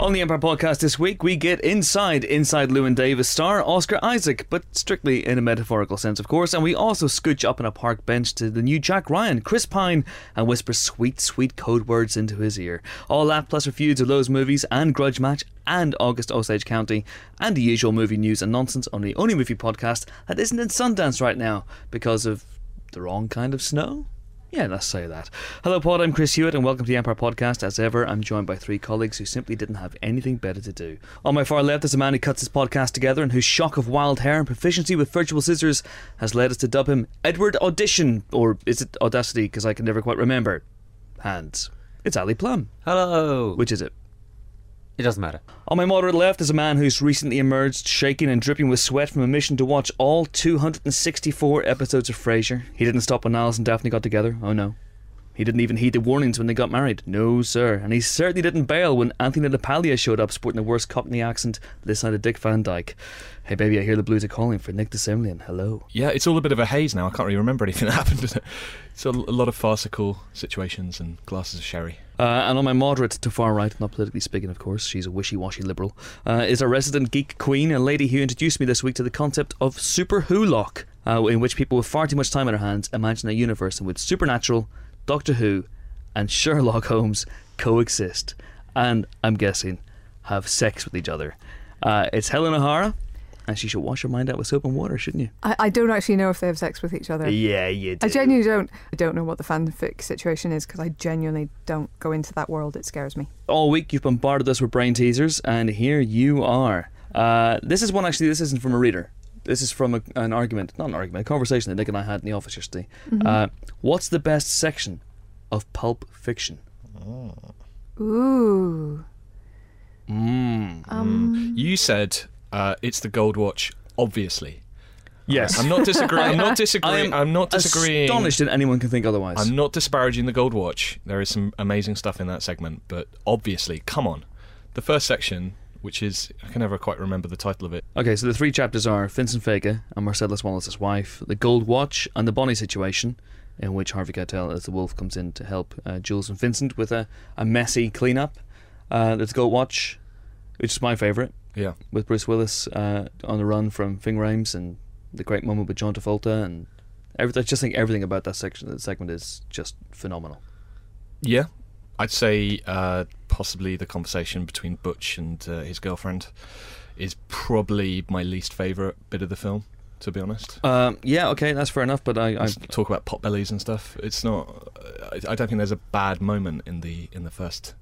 On the Empire Podcast this week, we get inside Llewyn Davis star Oscar Isaac, but strictly in a metaphorical sense, of course, and we also scooch up on a park bench to the new Jack Ryan, Chris Pine, and whisper sweet, sweet code words into his ear. All that plus reviews of those movies and Grudge Match and August Osage County and the usual movie news and nonsense on the only movie podcast that isn't in Sundance right now because of the wrong kind of snow? Yeah, let's say that. Hello, Pod. I'm Chris Hewitt, and welcome to the Empire Podcast. As ever, I'm joined by three colleagues who simply didn't have anything better to do. On my far left is a man who cuts his podcast together and whose shock of wild hair and proficiency with virtual scissors has led us to dub him Edward Audition, or is it Audacity, because I can never quite remember. Hands. It's Ali Plum. Hello. Which is it? It doesn't matter. On my moderate left is a man who's recently emerged, shaking and dripping with sweat from a mission to watch all 264 episodes of Frasier. He didn't stop when Alice and Daphne got together. Oh no. He didn't even heed the warnings when they got married. No, sir. And he certainly didn't bail when Anthony LaPaglia showed up sporting the worst Cockney accent this side of Dick Van Dyke. Hey baby, I hear the blues are calling for Nick DeSimlian. Hello. Yeah, it's all a bit of a haze now. I can't really remember anything that happened. It's a lot of farcical situations and glasses of sherry. And on my moderate to far right, not politically speaking of course, she's a wishy-washy liberal, is our resident geek queen, a lady who introduced me this week to the concept of Super Who-Lock, in which people with far too much time on their hands imagine a universe in which Supernatural, Doctor Who and Sherlock Holmes coexist and, I'm guessing, have sex with each other. It's Helen O'Hara, and she should wash her mind out with soap and water, shouldn't you? I don't actually know if they have sex with each other. Yeah, you do. I genuinely don't. I don't know what the fanfic situation is because I genuinely don't go into that world. It scares me. All week you've bombarded us with brain teasers, and here you are. This is one, actually, this isn't from a reader. This is from an argument, not an argument, a conversation that Nick and I had in the office yesterday. Mm-hmm. What's the best section of pulp fiction? Ooh. You said it's the Gold Watch, obviously. Yes. I'm not disagreeing. I'm not disagreeing. Astonished that anyone can think otherwise. I'm not disparaging the Gold Watch. There is some amazing stuff in that segment, but obviously, come on. The first section, which is, I can never quite remember the title of it. Okay, so the three chapters are Vincent Vega and Marcellus Wallace's wife, the Gold Watch, and the Bonnie situation, in which Harvey Keitel as the wolf comes in to help Jules and Vincent with a messy cleanup. There's Gold Watch, which is my favourite. Yeah. With Bruce Willis on the run from Ving Rhames and the great moment with John Travolta, and I just think everything about that segment is just phenomenal. Yeah. I'd say possibly the conversation between Butch and his girlfriend is probably my least favourite bit of the film, to be honest. Yeah, okay, that's fair enough, but I talk about pot bellies and stuff. It's not. I don't think there's a bad moment in the first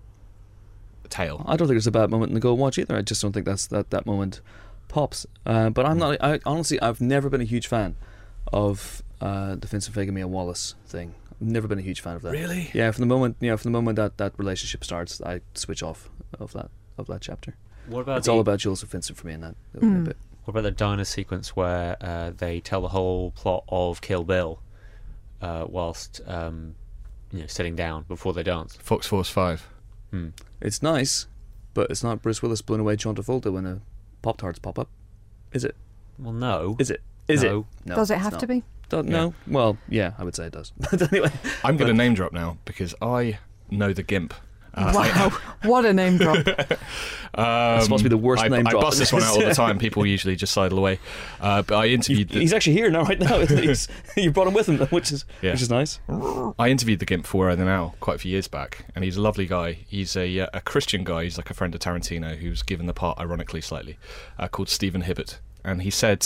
tale. I don't think there's a bad moment in the Gold Watch either. I just don't think that moment pops. But I'm not. Honestly, I've never been a huge fan of the Vincent Vega Mia Wallace thing. I've never been a huge fan of that. Really? Yeah, from the moment that relationship starts, I switch off of that chapter. What about it's all about Jules and Vincent for me in that bit. What about the diner sequence where they tell the whole plot of Kill Bill whilst sitting down before they dance? Fox Force 5. It's nice, but it's not Bruce Willis blowing away John Travolta when a Pop-Tarts pop up, is it? Well, no. Is it? No. No. Does it have to be? No. Well, yeah, I would say it does. But anyway, I'm going to name drop now because I know the Gimp. Wow, what a name drop. It's supposed to be the worst name drop. I bust this one out all the time. People usually just sidle away. But I interviewed... He's actually here now, right now. You brought him with him, which is nice. I interviewed the Gimp for Where Are They Now quite a few years back, and he's a lovely guy. He's a Christian guy. He's like a friend of Tarantino who's given the part, ironically slightly, called Stephen Hibbert. And he said...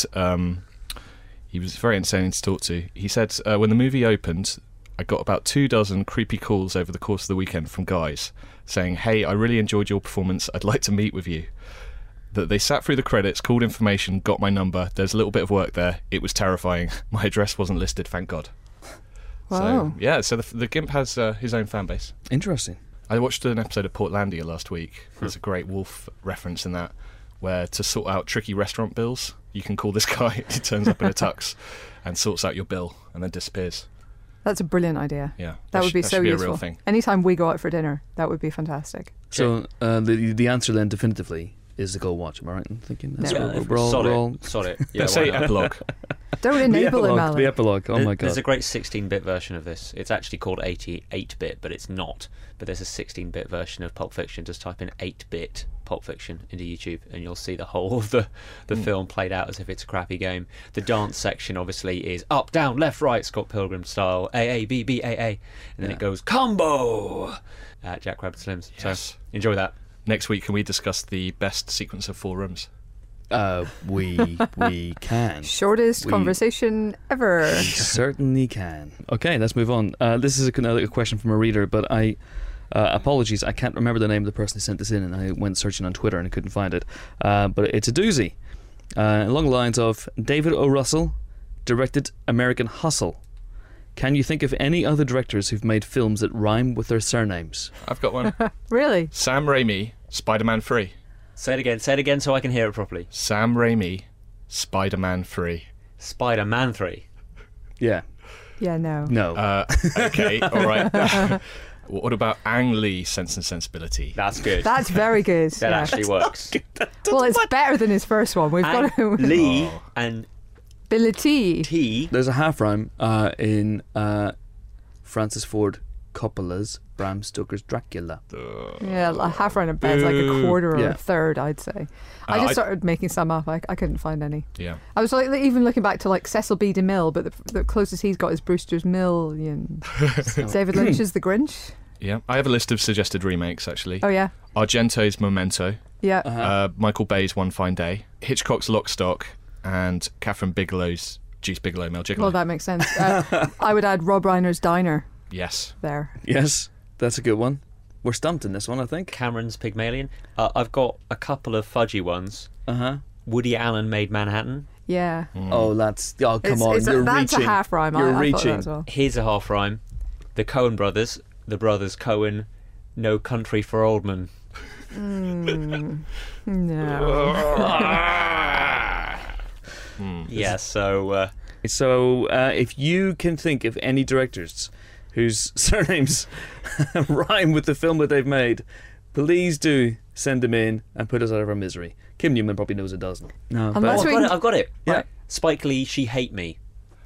he was very entertaining to talk to. He said, when the movie opened... I got about 24 creepy calls over the course of the weekend from guys saying, hey, I really enjoyed your performance, I'd like to meet with you. That they sat through the credits, called information, got my number, there's a little bit of work there, it was terrifying, my address wasn't listed, thank God. Wow. So the Gimp has his own fan base. Interesting. I watched an episode of Portlandia last week. There's a great wolf reference in that, where to sort out tricky restaurant bills, you can call this guy, he turns up in a tux and sorts out your bill and then disappears. That's a brilliant idea. Yeah, that would be so useful. A real thing. Anytime we go out for dinner, that would be fantastic. So the answer then definitively is the Gold Watch. Am I right in thinking? That's Solid. Yeah, say epilogue. Don't enable him, Alan. The epilogue. Oh my god. There's a great 16-bit version of this. It's actually called 88-bit, but it's not. But there's a 16-bit version of Pulp Fiction. Just type in 8-bit Pulp Fiction into YouTube, and you'll see the whole of the film played out as if it's a crappy game. The dance section obviously is up, down, left, right, Scott Pilgrim style, A, B, B, A, and then it goes combo at Jack Rabbit Slims. Yes. So enjoy that. Next week, can we discuss the best sequence of 4 rooms? We can. Shortest conversation ever. We certainly can. Okay, let's move on. This is another question from a reader, but apologies, I can't remember the name of the person who sent this in, and I went searching on Twitter and I couldn't find it. But it's a doozy. Along the lines of David O. Russell directed American Hustle. Can you think of any other directors who've made films that rhyme with their surnames? I've got one. Really? Sam Raimi, Spider-Man 3. Say it again so I can hear it properly. Sam Raimi, Spider-Man 3. Spider-Man 3. Yeah. Yeah, no. No. Okay, all right. What about Ang Lee, Sense and Sensibility? That's good. That's very good. that yeah. actually works. Well, it's better than his first one. We've got to. Lee and Ability. T. There's a half rhyme in Francis Ford Coppola's Bram Stoker's Dracula. Yeah, a half round of bed's like a quarter or Yeah. a third, I'd say. I just started making some up. I couldn't find any. Yeah. I was like even looking back to like Cecil B. DeMille, but the closest he's got is Brewster's Million. David Lynch's The Grinch. Yeah. I have a list of suggested remakes, actually. Oh yeah, Argento's Memento, yeah. Michael Bay's One Fine Day, Hitchcock's Lock, Stock, and Catherine Bigelow's Juice Bigelow, Mel Gigolo. Well, that makes sense. I would add Rob Reiner's Diner Yes. there. Yes, that's a good one. We're stumped in this one, I think. Cameron's Pygmalion. I've got a couple of fudgy ones. Uh-huh. Woody Allen made Manhattan. Yeah. Oh, that's... Oh, come on. It's You're that's reaching. a half rhyme. You're I thought reaching. that as well. Here's a half rhyme. The Coen brothers, the brothers Coen, No Country for Old Men. No. Yeah, so So, if you can think of any directors whose surnames rhyme with the film that they've made, please do send them in and put us out of our misery. Kim Newman probably knows a dozen. No, Unless but we- I've got it. Yeah. Right. Spike Lee, She Hate Me.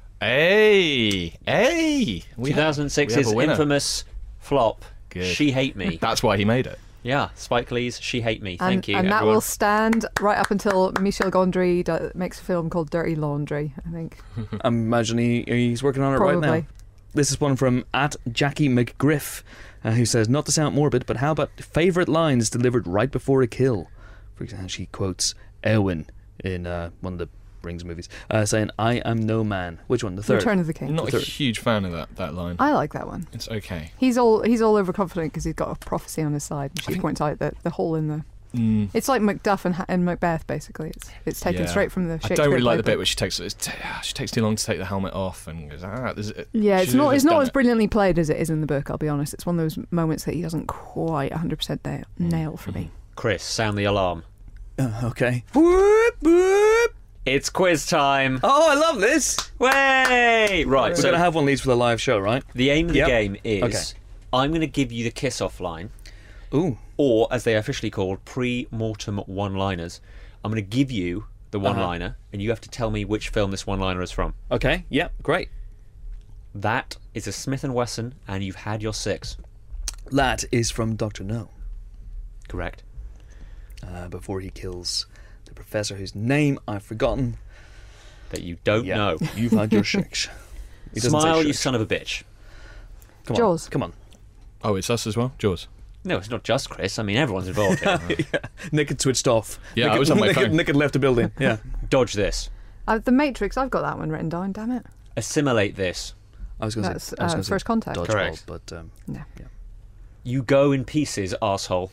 Hey! We have 2006's a winner. infamous flop, Good. She Hate Me. That's why he made it. Yeah, Spike Lee's She Hate Me. And, Thank you, and that everyone. will stand right up until Michel Gondry makes a film called Dirty Laundry, I think. I'm imagining he's working on it right Probably. now. This is one from @Jackie McGriff, who says, not to sound morbid, but how about favourite lines delivered right before a kill? For example, she quotes Elwyn in one of the Rings movies, saying, I am no man. Which one? The third? Return of the King. Not a huge fan of that line. I like that one. It's okay. He's all overconfident because he's got a prophecy on his side. And she points out that the hole in the... It's like Macduff and Macbeth, basically. It's taken Yeah. straight from the I Shakespeare don't really like the playbook. bit where she takes too long to take the helmet off and goes, Yeah, it's she not has done as it. brilliantly played as it is in the book, I'll be honest. It's one of those moments that he doesn't quite 100% nail for me. Chris, sound the alarm. Okay. Whoop, whoop. It's quiz time. Oh, I love this. Way! Right, We're so going to have one of these for the live show, right? the aim of the Yep. game is Okay. I'm going to give you the kiss-off line, Ooh. or as they are officially called, pre-mortem one-liners. I'm going to give you the one-liner, and you have to tell me which film this one-liner is from. Okay, yeah, great. That is a Smith & Wesson, and you've had your 6. That is from Dr. No, Correct. before he kills the professor whose name I've forgotten. That you don't Yeah. know. You've had your shakes. He doesn't say Smile, you shakes. son of a bitch. Come on. Jaws. Come on. Oh, it's us as well? Jaws. No, it's not just Chris. I mean, everyone's involved here. Nick had switched off. Yeah, Nick I was on my Nick, phone. Nick had left the building. Yeah. Dodge this. The Matrix, I've got that one written down, damn it. Assimilate this. I was going to That's say, I was gonna say First Contact. dodgeball, Correct. but Yeah. You go in pieces, arsehole.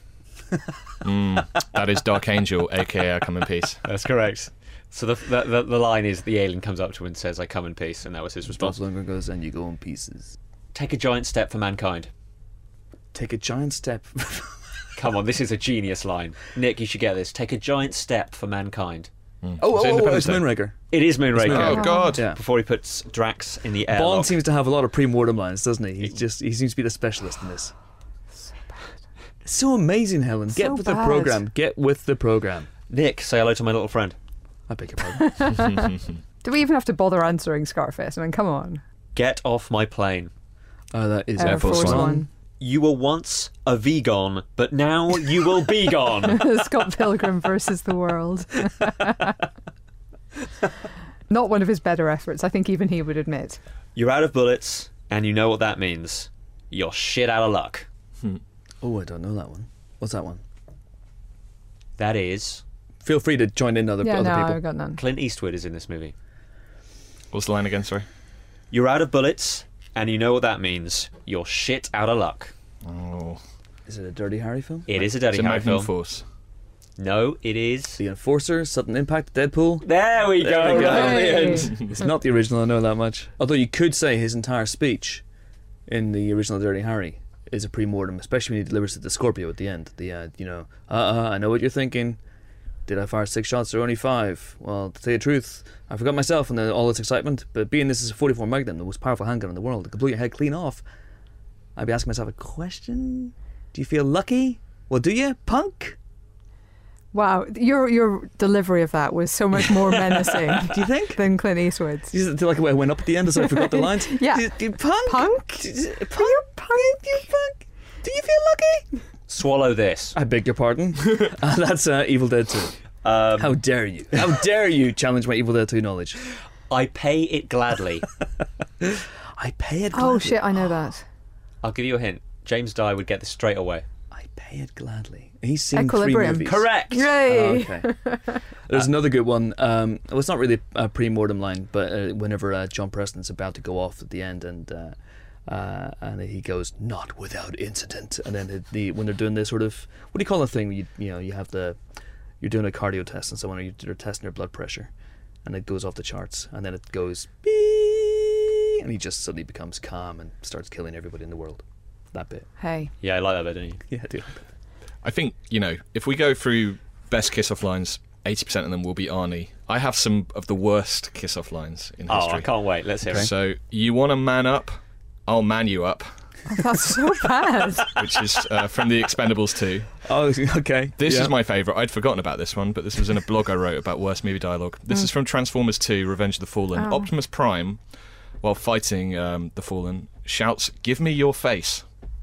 That is Dark Angel, aka I Come in Peace. That's correct. So the line is the alien comes up to him and says, I come in peace, and that was his response. Dolph Lundgren goes, and you go in pieces. Take a giant step for mankind. Take a giant step. Come on, this is a genius line. Nick, you should get this. Take a giant step for mankind. Oh, Independence it's Day. Moonraker. It is Moonraker. Oh, God. Yeah. Before he puts Drax in the airlock. Bond seems to have a lot of pre-mortem lines, doesn't he? He seems to be the specialist in this. It's so amazing, Helen. Get So with the bad. program. Get with the program. Nick, say hello to my little friend. I beg your pardon. Do we even have to bother answering Scarface? I mean, come on. Get off my plane. That is Air Force One. You were once a vegan, but now you will be gone. Scott Pilgrim versus the world. Not one of his better efforts, I think even he would admit. You're out of bullets, and you know what that means. You're shit out of luck. Oh, I don't know that one. What's that one? That is... Feel free to join in other Yeah, people. no, I've got none. Clint Eastwood is in this movie. What's the line again, sorry? You're out of bullets, and you know what that means. You're shit out of luck. Oh. Is it a Dirty Harry film? It is a Dirty It's a Harry Magnum film. Force. No, it is... The Enforcer, Sudden Impact, Deadpool. There we go. we go. Brilliant. It's not the original, I know that much. Although you could say his entire speech in the original Dirty Harry is a pre-mortem, especially when he delivers it to Scorpio at the end. I know what you're thinking. Did I fire 6 shots or only 5? Well, to tell you the truth, I forgot myself and all this excitement, but being this is a 44 Magnum, the most powerful handgun in the world, it can blow your head clean off. I'd be asking myself a question. Do you feel lucky? Well, do you, punk? Wow, your delivery of that was so much more menacing. Do you think? Than Clint Eastwood's. You just feel like I went up at the end as I forgot the lines? Yeah. You punk? Punk? You punk? Do you feel lucky? Swallow this. I beg your pardon. That's Evil Dead 2. How dare you? How dare you challenge my Evil Dead 2 knowledge? I pay it gladly. I pay it gladly. Oh shit, I know that. I'll give you a hint. James Dye would get this straight away. I pay it gladly. He's seen Equilibrium. 3 movies. Correct. Yay! Oh, okay. There's another good one. Well, it's not really a pre-mortem line, but whenever John Preston's about to go off at the end and he goes, "Not without incident," and then when they're doing this sort of, what do you call the thing? You have you're doing a cardio test on someone, or you're testing their blood pressure, and it goes off the charts, and then it goes beep, and he just suddenly becomes calm and starts killing everybody in the world. That bit. Hey. Yeah, I like that bit, don't you? Yeah, I do. I think, if we go through best kiss-off lines, 80% of them will be Arnie. I have some of the worst kiss-off lines in history. Oh, I can't wait. Let's hear it. So, you want to man up? I'll man you up, Oh, that's so bad. which is from The Expendables 2. Oh, okay. This is my favourite. I'd forgotten about this one, but this was in a blog I wrote about worst movie dialogue. This is from Transformers 2, Revenge of the Fallen. Oh. Optimus Prime, while fighting the Fallen, shouts, "Give me your face."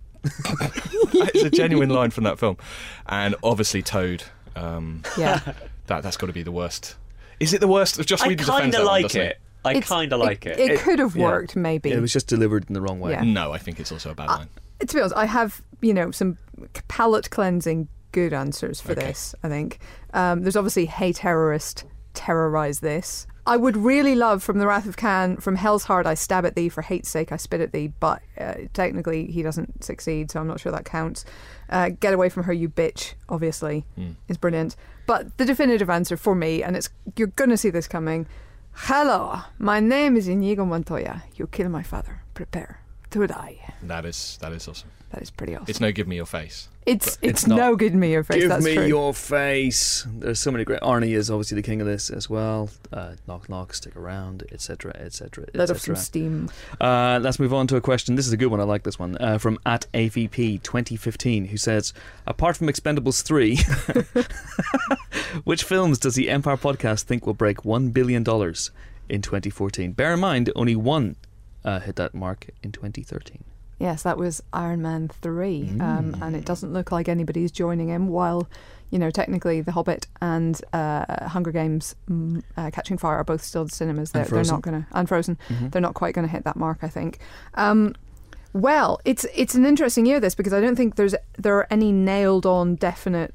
It's a genuine line from that film. And obviously Toad. Yeah. That's got to be the worst. Is it the worst? Joss I Whedon kind defends of that one, like doesn't it. I kind of like it. It could have worked, maybe. Yeah, it was just delivered in the wrong way. Yeah. No, I think it's also a bad line. To be honest, I have, some palate cleansing good answers for Okay. this, I think. There's obviously "Hey terrorist, terrorize this." I would really love from The Wrath of Khan, from hell's heart I stab at thee, for hate's sake I spit at thee, but technically he doesn't succeed, so I'm not sure that counts. Get away from her, you bitch, obviously, is brilliant. But the definitive answer for me, and you're going to see this coming, "Hello, my name is Inigo Montoya. You kill my father. Prepare to die." That is awesome. That is pretty awesome. It's no give me your face. It's not. no good me your face. Give that's me true. your face. There's so many great. Arnie is obviously the king of this as well. Knock knock, stick around, etc., etc., Let off some etc. steam. Let's move on to a question. This is a good one. I like this one from @AVP 2015, who says, "Apart from Expendables 3, which films does the Empire Podcast think will break $1 billion in 2014? Bear in mind, only one hit that mark in 2013." Yes, that was Iron Man 3, and it doesn't look like anybody's joining him. While, technically The Hobbit and Hunger Games, Catching Fire are both still in cinemas. They're not going to, and Frozen, they're not quite going to hit that mark, I think. Well, it's an interesting year, this, because I don't think there are any nailed on definite,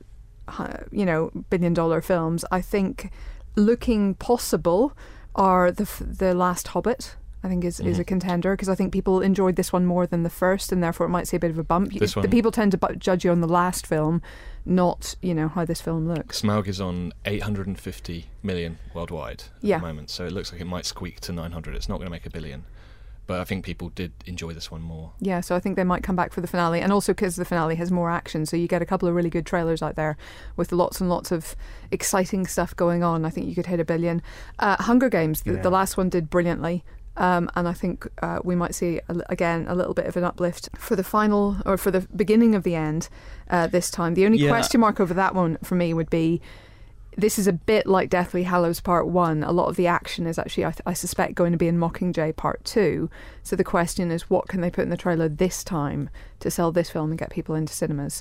$1 billion films. I think looking possible are the Last Hobbit. I think is a contender, because I think people enjoyed this one more than the first, and therefore it might see a bit of a bump. The people tend to judge you on the last film, not how this film looks. Smaug is on 850 million worldwide at the moment, so it looks like it might squeak to 900. It's not going to make $1 billion, but I think people did enjoy this one more. Yeah, so I think they might come back for the finale, and also because the finale has more action, so you get a couple of really good trailers out there with lots and lots of exciting stuff going on. I think you could hit $1 billion. Hunger Games, the last one did brilliantly. And I think we might see, again, a little bit of an uplift for the final, or for the beginning of the end this time. The only question mark over that one for me would be this is a bit like Deathly Hallows Part 1. A lot of the action is actually, I suspect, going to be in Mockingjay Part 2. So the question is, what can they put in the trailer this time to sell this film and get people into cinemas?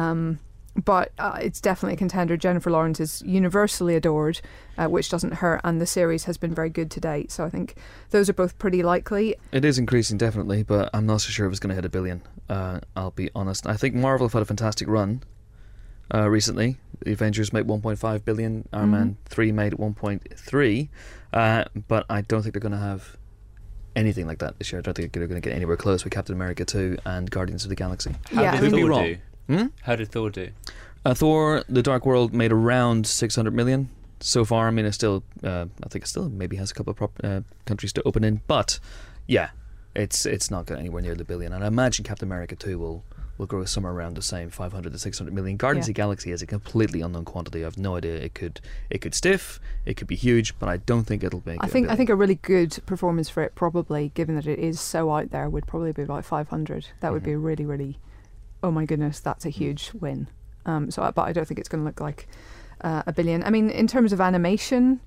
But it's definitely a contender. Jennifer Lawrence is universally adored, which doesn't hurt, and the series has been very good to date. So I think those are both pretty likely. It is increasing, definitely, but I'm not so sure if it's going to hit $1 billion. I'll be honest. I think Marvel have had a fantastic run recently. The Avengers made $1.5 billion. Iron Man 3 made 1.3, but I don't think they're going to have anything like that this year. I don't think they're going to get anywhere close with Captain America 2 and Guardians of the Galaxy. How did Thor do? Hmm? How did Thor do? Thor: The Dark World made around 600 million so far. I mean, it's still, I think it still maybe has a couple of countries to open in, but yeah, it's not going anywhere near the billion. And I imagine Captain America 2 will grow somewhere around the same 500 to 600 million. Guardians of the Galaxy is a completely unknown quantity. I have no idea. It could stiff, it could be huge, but I don't think it'll make. I think a really good performance for it, probably, given that it is so out there, would probably be about 500. That would be really, really. Oh my goodness, that's a huge win. But I don't think it's going to look like $1 billion. I mean, in terms of animation,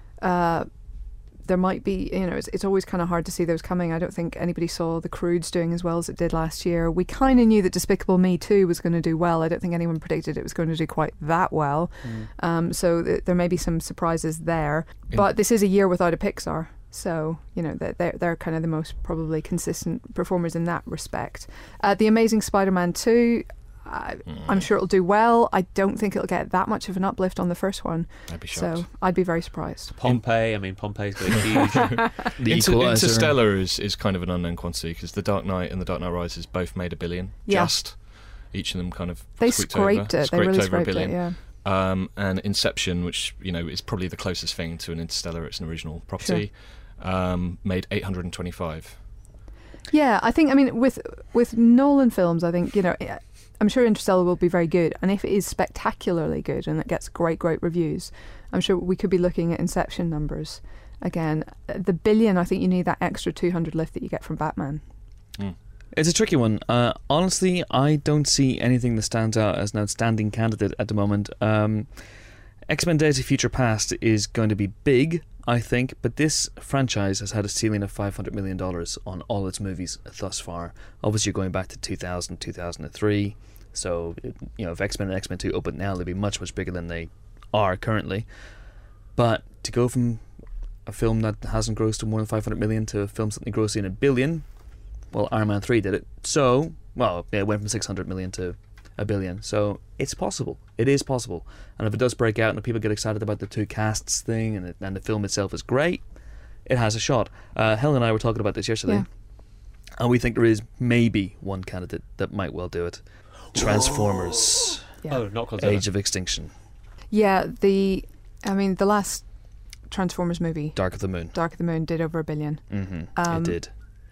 there might be, it's always kind of hard to see those coming. I don't think anybody saw The Croods doing as well as it did last year. We kind of knew that Despicable Me 2 was going to do well. I don't think anyone predicted it was going to do quite that well. So there may be some surprises there. But this is a year without a Pixar. So, they're kind of the most probably consistent performers in that respect. The Amazing Spider-Man 2, I'm sure it'll do well. I don't think it'll get that much of an uplift on the first one. I'd be shocked. So I'd be very surprised. Pompeii's got a huge... Interstellar is kind of an unknown quantity, because The Dark Knight and The Dark Knight Rises both made $1 billion. Yeah. Just. Each of them kind of They scraped it. They really over scraped $1 billion. it, yeah. And Inception, which is probably the closest thing to an Interstellar. It's an original property. Made 825. Yeah, I think, with Nolan films, I think, I'm sure Interstellar will be very good, and if it is spectacularly good and it gets great reviews, I'm sure we could be looking at Inception numbers again. The $1 billion, I think you need that extra 200 lift that you get from Batman. It's a tricky one. Honestly, I don't see anything that stands out as an outstanding candidate at the moment. X-Men Days of Future Past is going to be big, I think, but this franchise has had a ceiling of $500 million on all its movies thus far. Obviously, you're going back to 2000, 2003, so if X-Men and X-Men 2 open now, they'll be much, much bigger than they are currently. But to go from a film that hasn't grossed to more than 500 million to a film something grossing $1 billion, well, Iron Man 3 did it. So, it went from 600 million to $1 billion. So it's possible. It is possible. And if it does break out and if people get excited about the two casts thing and the film itself is great, it has a shot. Helen and I were talking about this yesterday, and we think there is maybe one candidate that might well do it. Transformers. Yeah. Oh, not Godzilla. Age of Extinction. Yeah, the last Transformers movie, Dark of the Moon. did over $1 billion. It did.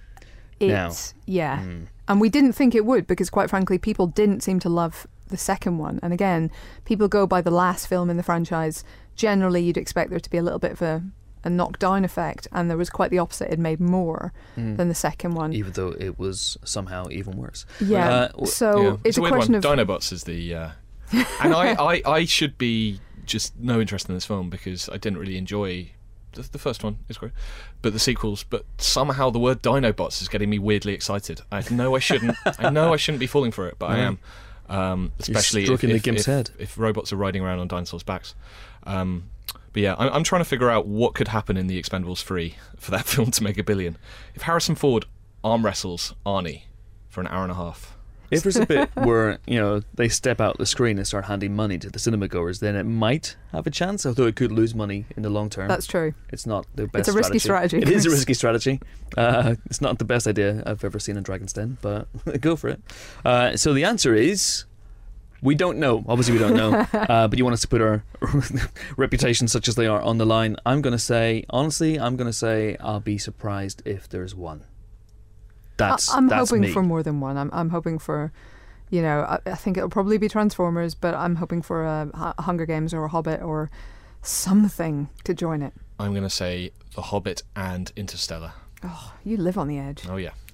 And we didn't think it would, because quite frankly people didn't seem to love the second one, and again, people go by the last film in the franchise. Generally you'd expect there to be a little bit of a knockdown effect, and there was quite the opposite. It made more than the second one, even though it was somehow even worse. It's a question of Dinobots is the and I should be just no interest in this film because I didn't really enjoy the first one. Is great, but the sequels. But somehow the word Dinobots is getting me weirdly excited. I know I shouldn't. I know I shouldn't be falling for it, but I am. Especially if robots are riding around on dinosaurs' backs. But yeah, I'm trying to figure out what could happen in The Expendables 3 for that film to make $1 billion. If Harrison Ford arm wrestles Arnie for an hour and a half. If there's a bit where, they step out the screen and start handing money to the cinema goers, then it might have a chance, although it could lose money in the long term. That's true. It's not the best strategy. It's a risky strategy. It is a risky strategy. It's not the best idea I've ever seen in Dragon's Den, but go for it. So the answer is... we don't know. Obviously, we don't know. But you want us to put our reputations, such as they are, on the line. I'm going to say I'll be surprised if there's one. I'm hoping me. for more than one. I'm hoping for, I think it'll probably be Transformers, but I'm hoping for a Hunger Games or a Hobbit or something to join it. I'm going to say The Hobbit and Interstellar. Oh, you live on the edge. Oh, yeah.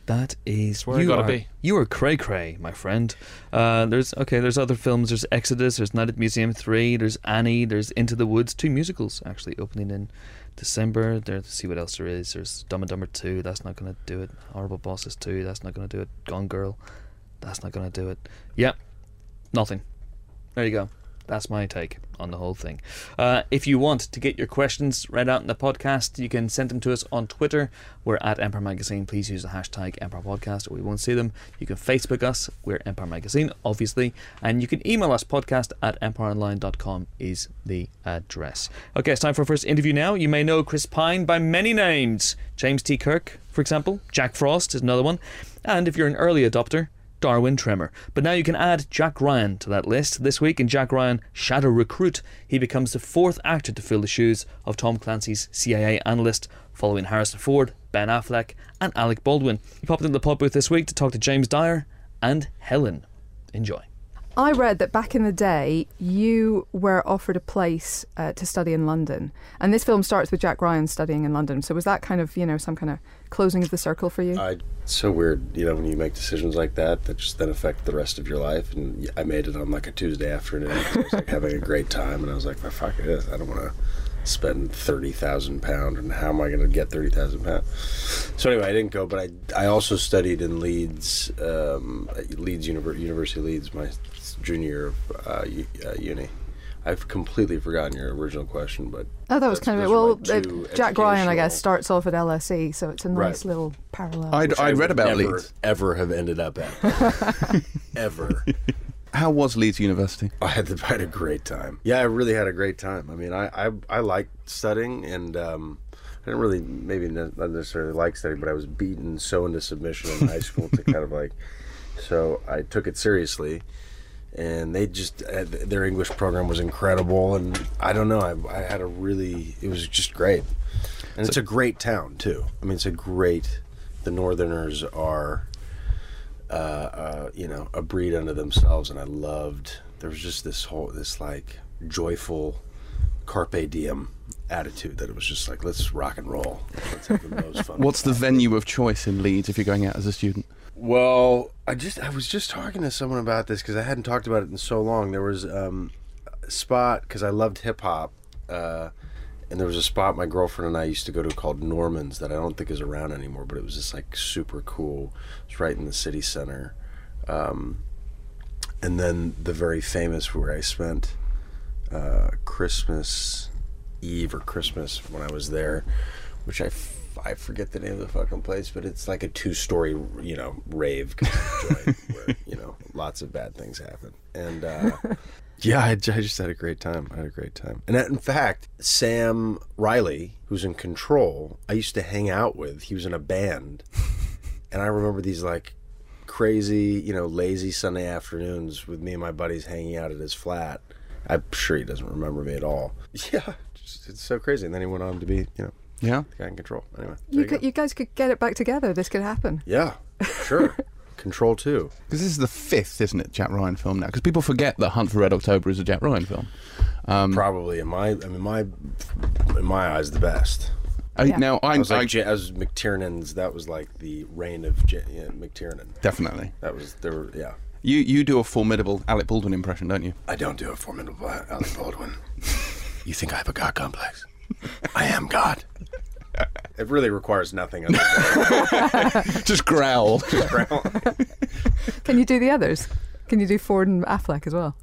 That is where I gotta be. You are cray cray, my friend. There's other films. There's Exodus. There's Night at the Museum 3. There's Annie. There's Into the Woods. 2 musicals actually opening in December. Let's see what else there is. There's Dumb and Dumber 2. That's not going to do it. Horrible Bosses 2. That's not going to do it. Gone Girl. That's not going to do it. Yep. Nothing. There you go. That's my take on the whole thing. If you want to get your questions read out in the podcast, you can send them to us on Twitter. We're at Empire Magazine. Please use the hashtag Empire Podcast or we won't see them. You can Facebook us. We're Empire Magazine, obviously. And you can email us. podcast@empireonline.com is the address. Okay, it's time for our first interview now. You may know Chris Pine by many names. James T. Kirk, for example. Jack Frost is another one. And if you're an early adopter, Darwin Tremor. But now you can add Jack Ryan to that list. This week in Jack Ryan Shadow Recruit, he becomes the 4th actor to fill the shoes of Tom Clancy's CIA analyst, following Harrison Ford, Ben Affleck and Alec Baldwin. He popped into the pod booth this week to talk to James Dyer and Helen. Enjoy. I read that back in the day you were offered a place to study in London, and this film starts with Jack Ryan studying in London. So was that kind of, some kind of closing of the circle for you? It's so weird, when you make decisions like that just then affect the rest of your life. And I made it on like a Tuesday afternoon. I was like having a great time, and I was like, well, fuck it, I don't want to spend £30,000, and how am I going to get £30,000? So anyway, I didn't go, but I also studied in Leeds, University of Leeds, my junior year of uni. I've completely forgotten your original question, but that was kind of it. Well, Jack Ryan, I guess, starts off at LSE, so it's a nice little parallel. I read about never, Leeds. Ever have ended up at ever. How was Leeds University? I had a great time. Yeah, I really had a great time. I mean, I liked studying, and I didn't really maybe not necessarily like studying, but I was beaten so into submission in high school to kind of like, so I took it seriously. And they just, their English program was incredible, and I don't know, I had it was just great. And it's a great town, too. I mean, the Northerners are, a breed unto themselves, and there was just this like, joyful carpe diem attitude that it was just like, let's rock and roll. Let's have the most fun. What's the venue of choice in Leeds if you're going out as a student? Well, I was just talking to someone about this because I hadn't talked about it in so long. There was a spot, because I loved hip hop, and there was a spot my girlfriend and I used to go to called Norman's that I don't think is around anymore, but it was just like super cool. It's right in the city center. And then the very famous where I spent Christmas Eve or Christmas when I was there, which I forget the name of the fucking place, but it's like a 2-story, rave joint where, lots of bad things happen. And yeah, I just had a great time. And in fact, Sam Riley, who's in Control, I used to hang out with. He was in a band. And I remember these like crazy, lazy Sunday afternoons with me and my buddies hanging out at his flat. I'm sure he doesn't remember me at all. Yeah, it's so crazy. And then he went on to be, yeah, the guy in Control. Anyway, you guys could get it back together. This could happen. Yeah, sure. Control 2. Because this is the 5th, isn't it, Jack Ryan film now? Because people forget that Hunt for Red October is a Jack Ryan film. Probably in my eyes, the best. Now I was McTiernan's. That was like the reign of McTiernan. Definitely. That was yeah. You do a formidable Alec Baldwin impression, don't you? I don't do a formidable Alec Baldwin. You think I have a God complex? I am God. It really requires nothing other than just growl. Can you do the others? Can you do Ford and Affleck as well?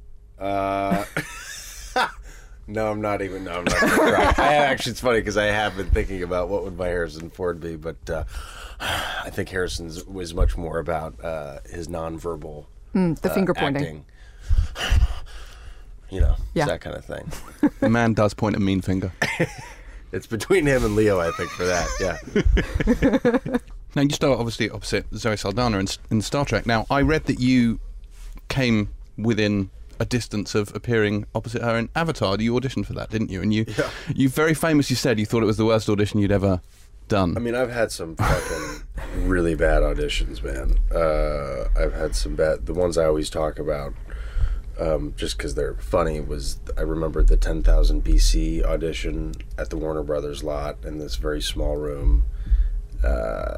No, I'm not even. No, I'm not gonna try. Actually, it's funny because I have been thinking about what would my Harrison Ford be, but I think Harrison's was much more about his nonverbal the finger pointing. Acting. That kind of thing. The man does point a mean finger. It's between him and Leo, I think, for that, yeah. Now, you start obviously opposite Zoe Saldana in Star Trek. Now, I read that you came within a distance of appearing opposite her in Avatar. You auditioned for that, didn't you? And you very famously said you thought it was the worst audition you'd ever done. I mean, I've had some fucking really bad auditions, man. I've had some bad... The ones I always talk about, just because they're funny, was I remember the 10,000 BC audition at the Warner Brothers lot in this very small room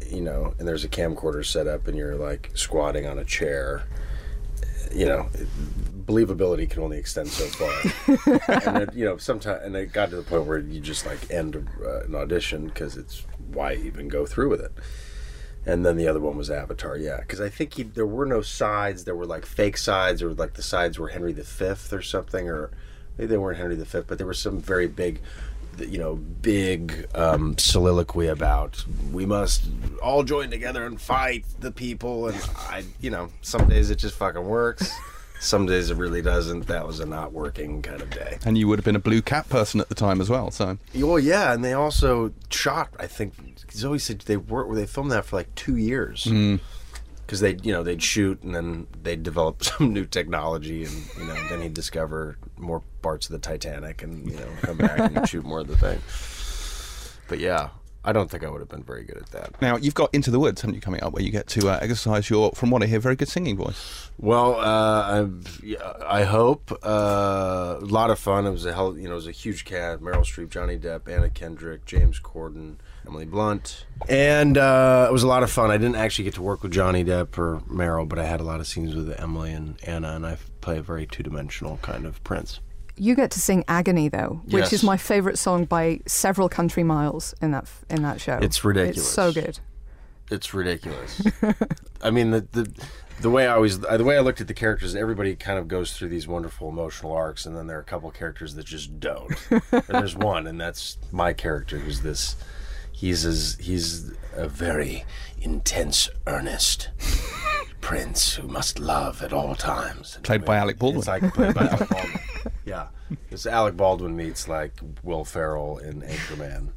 you know, and there's a camcorder set up, and you're like squatting on a chair, you know, believability can only extend so far. And it, you know, sometimes, and it got to the point where you just like end an audition because it's why even go through with it. And then the other one was Avatar, yeah, because I think there were no sides. There were like fake sides, or like the sides were Henry V or something, or maybe they weren't Henry V, but there was some very big, you know, soliloquy about we must all join together and fight the people. And I, you know, some days it just fucking works. Some days it really doesn't. That was a not working kind of day. And you would have been a Blue Cat person at the time as well, so. Oh yeah, and they also shot, I think, Zoe said they filmed that for like 2 years. Because they'd shoot and then they'd develop some new technology, and you know, then he'd discover more parts of the Titanic, and you know, come back and shoot more of the thing. But yeah, I don't think I would have been very good at that. Now you've got Into the Woods, haven't you, coming up, where you get to exercise your, from what I hear, very good singing voice. Well, I hope a lot of fun. It was it was a huge cast: Meryl Streep, Johnny Depp, Anna Kendrick, James Corden, Emily Blunt, and it was a lot of fun. I didn't actually get to work with Johnny Depp or Meryl, but I had a lot of scenes with Emily and Anna, and I play a very two-dimensional kind of prince. You get to sing "Agony" though, which Yes. is my favourite song by several country miles in that show. It's ridiculous. It's so good. It's ridiculous. I mean, the way I looked at the characters, everybody kind of goes through these wonderful emotional arcs, and then there are a couple characters that just don't. And there's one, and that's my character, who's this. He's a very intense, earnest prince who must love at all times. Played by Alec Baldwin. It's like played by Alec Baldwin. Yeah, it's Alec Baldwin meets like Will Ferrell in Anchorman.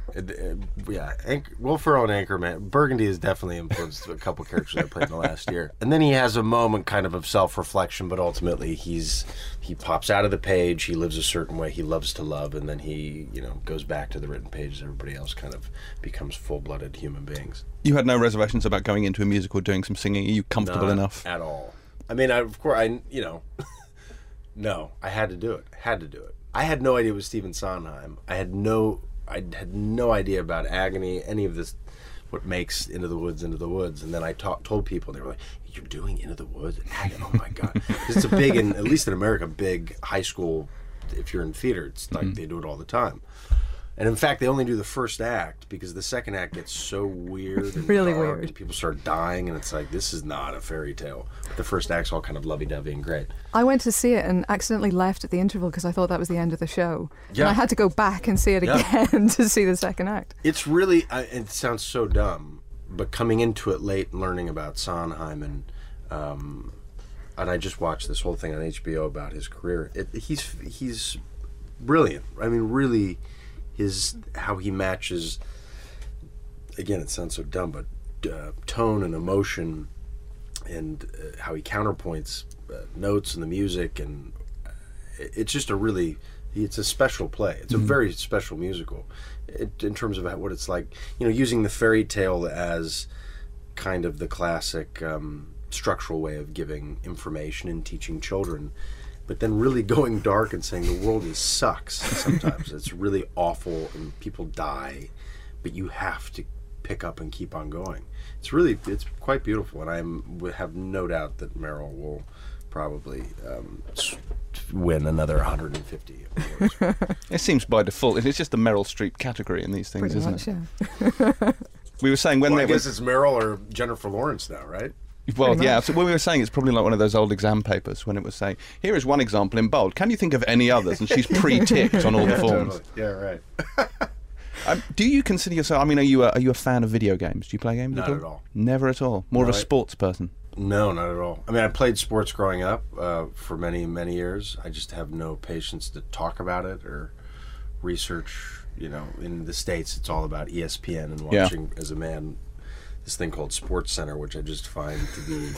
Will Ferrell and Anchorman. Burgundy has definitely influenced a couple characters I played in the last year. And then he has a moment kind of self-reflection, but ultimately he pops out of the page. He lives a certain way. He loves to love, and then he, you know, goes back to the written page. Everybody else kind of becomes full-blooded human beings. You had no reservations about going into a musical, doing some singing. Are you comfortable Not enough? at all. I mean, no, I had to do it. I had no idea it was Stephen Sondheim. I had no idea about Agony, any of this, what makes Into the Woods. And then I told people, and they were like, "You're doing Into the Woods? Agony? Oh my God." It's a big, and at least in America, big high school, if you're in theater, it's like they do it all the time. And in fact, they only do the first act because the second act gets so weird and Really dark, weird. and people start dying, and it's like, this is not a fairy tale. But the first act's all kind of lovey-dovey and great. I went to see it and accidentally left at the interval because I thought that was the end of the show. Yeah. And I had to go back and see it Yeah. again to see the second act. It's really, it sounds so dumb, but coming into it late and learning about Sondheim, and I just watched this whole thing on HBO about his career. He's brilliant. I mean, really, how he matches, again, it sounds so dumb, but tone and emotion, and how he counterpoints notes in the music, and it's just it's a special play. It's a very special musical in terms of what it's like, you know, using the fairy tale as kind of the classic structural way of giving information and teaching children, but then really going dark and saying the world sucks sometimes. It's really awful and people die, but you have to pick up and keep on going. It's quite beautiful, and I have no doubt that Meryl will probably win another 150 awards. It seems by default. It's just the Meryl Streep category in these things, Pretty isn't much, it? yeah. We were saying when Well, they I guess it's Meryl or Jennifer Lawrence now, right? Well, Pretty yeah. much. So when we were saying it's probably like one of those old exam papers when it was saying, "Here is one example in bold. Can you think of any others?" And she's pre-ticked on all the forms. Totally. Yeah, right. Do you consider yourself? I mean, are you a fan of video games? Do you play games Not at all? at all. Never at all. More of a No, sports person. No, not at all. I mean, I played sports growing up for many, many years. I just have no patience to talk about it or research. You know, in the States, it's all about ESPN and watching, as a man, this thing called Sports Center, which I just find to be,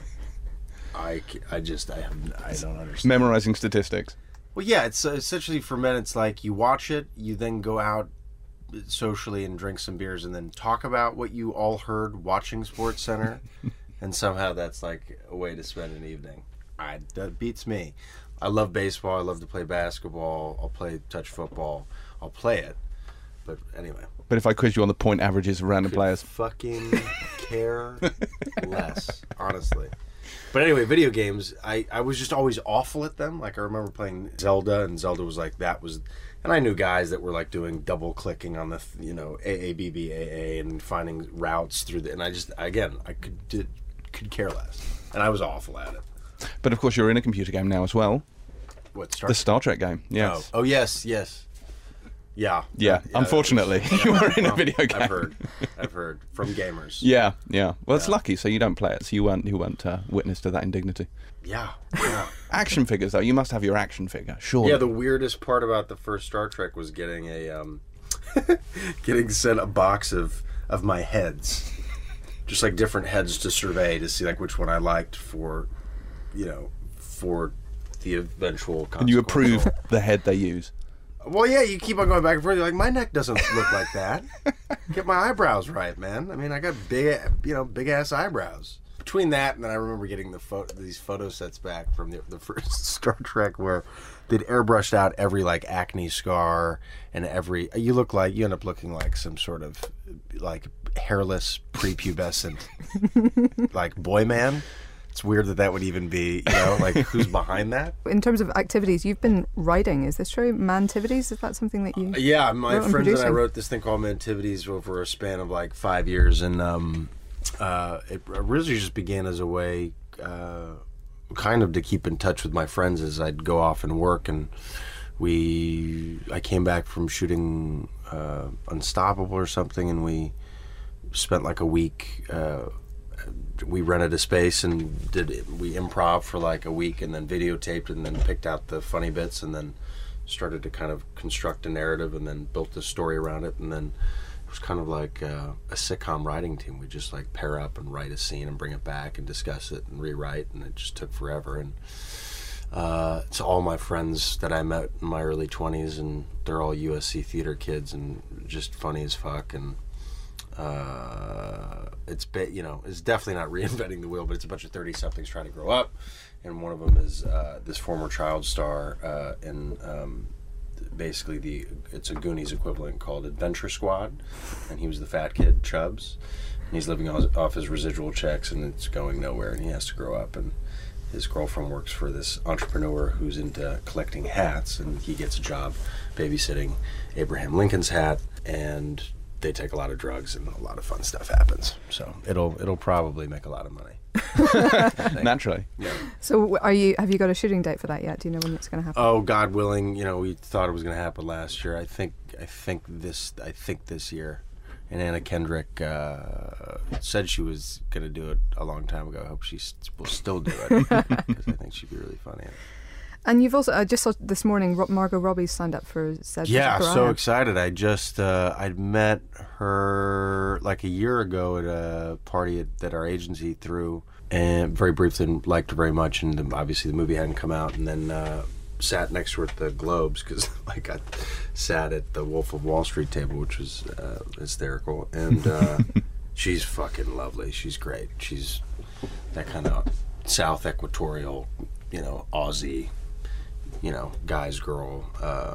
I don't understand. Memorizing statistics. Well, yeah, it's essentially for men. It's like you watch it, you then go out socially and drink some beers, and then talk about what you all heard watching Sports Center, and somehow that's like a way to spend an evening. That beats me. I love baseball. I love to play basketball. I'll play touch football. I'll play it. But anyway. But if I quiz you on the point averages of random players, fucking care less, honestly. But anyway, video games, I was just always awful at them. Like, I remember playing Zelda, and Zelda was like, and I knew guys that were like doing double clicking on the, AABBAA and finding routes through and I could care less. And I was awful at it. but of course you're in a computer game now as well. What, The Star Trek game, yes. Oh, yes. Yeah. Yeah, unfortunately, you are in a video game. I've heard from gamers. Yeah. Well, it's lucky, so you don't play it, so you weren't witness to that indignity. Yeah. Action figures, though, you must have your action figure, sure. Yeah, the weirdest part about the first Star Trek was getting getting sent a box of my heads, just like different heads to survey to see like which one I liked for the eventual. And you approve the head they use. Well, yeah, you keep on going back and forth. You're like, my neck doesn't look like that. Get my eyebrows right, man. I mean, I got big ass eyebrows. Between that and then I remember getting these photo sets back from the first Star Trek where they'd airbrushed out every like acne scar and you end up looking like some sort of like hairless prepubescent like boy man. It's weird that would even be, like who's behind that? In terms of activities, you've been writing. Is this true? Mantivities? Is that something that you? Yeah, my friends and I wrote this thing called Mantivities over a span of like 5 years, and it originally just began as a way, kind of to keep in touch with my friends as I'd go off and work, and I came back from shooting Unstoppable or something, and we spent like a week. We rented a space and we improv for like a week and then videotaped and then picked out the funny bits and then started to kind of construct a narrative and then built the story around it, and then it was kind of like a sitcom writing team. We just like pair up and write a scene and bring it back and discuss it and rewrite, and it just took forever. And it's all my friends that I met in my early 20s, and they're all USC theater kids and just funny as fuck. And it's definitely not reinventing the wheel, but it's a bunch of 30-somethings trying to grow up, and one of them is this former child star in basically it's a Goonies equivalent called Adventure Squad, and he was the fat kid Chubbs, and he's living off his residual checks, and it's going nowhere, and he has to grow up, and his girlfriend works for this entrepreneur who's into collecting hats, and he gets a job babysitting Abraham Lincoln's hat, and they take a lot of drugs and a lot of fun stuff happens. So it'll probably make a lot of money. Naturally. Yeah. So have you got a shooting date for that yet? Do you know when it's going to happen? Oh, God willing, we thought it was going to happen last year. I think this year. And Anna Kendrick said she was going to do it a long time ago. I hope she will still do it because I think she'd be really funny. And you've also, I just saw this morning, Margot Robbie's signed up for Zed. Yeah, so excited. I just, I'd met her like a year ago at a party that our agency threw, and very briefly liked her very much, and obviously the movie hadn't come out, and then sat next to her at the Globes, because like I sat at the Wolf of Wall Street table, which was hysterical, and she's fucking lovely. She's great. She's that kind of South Equatorial, Aussie, guy's girl,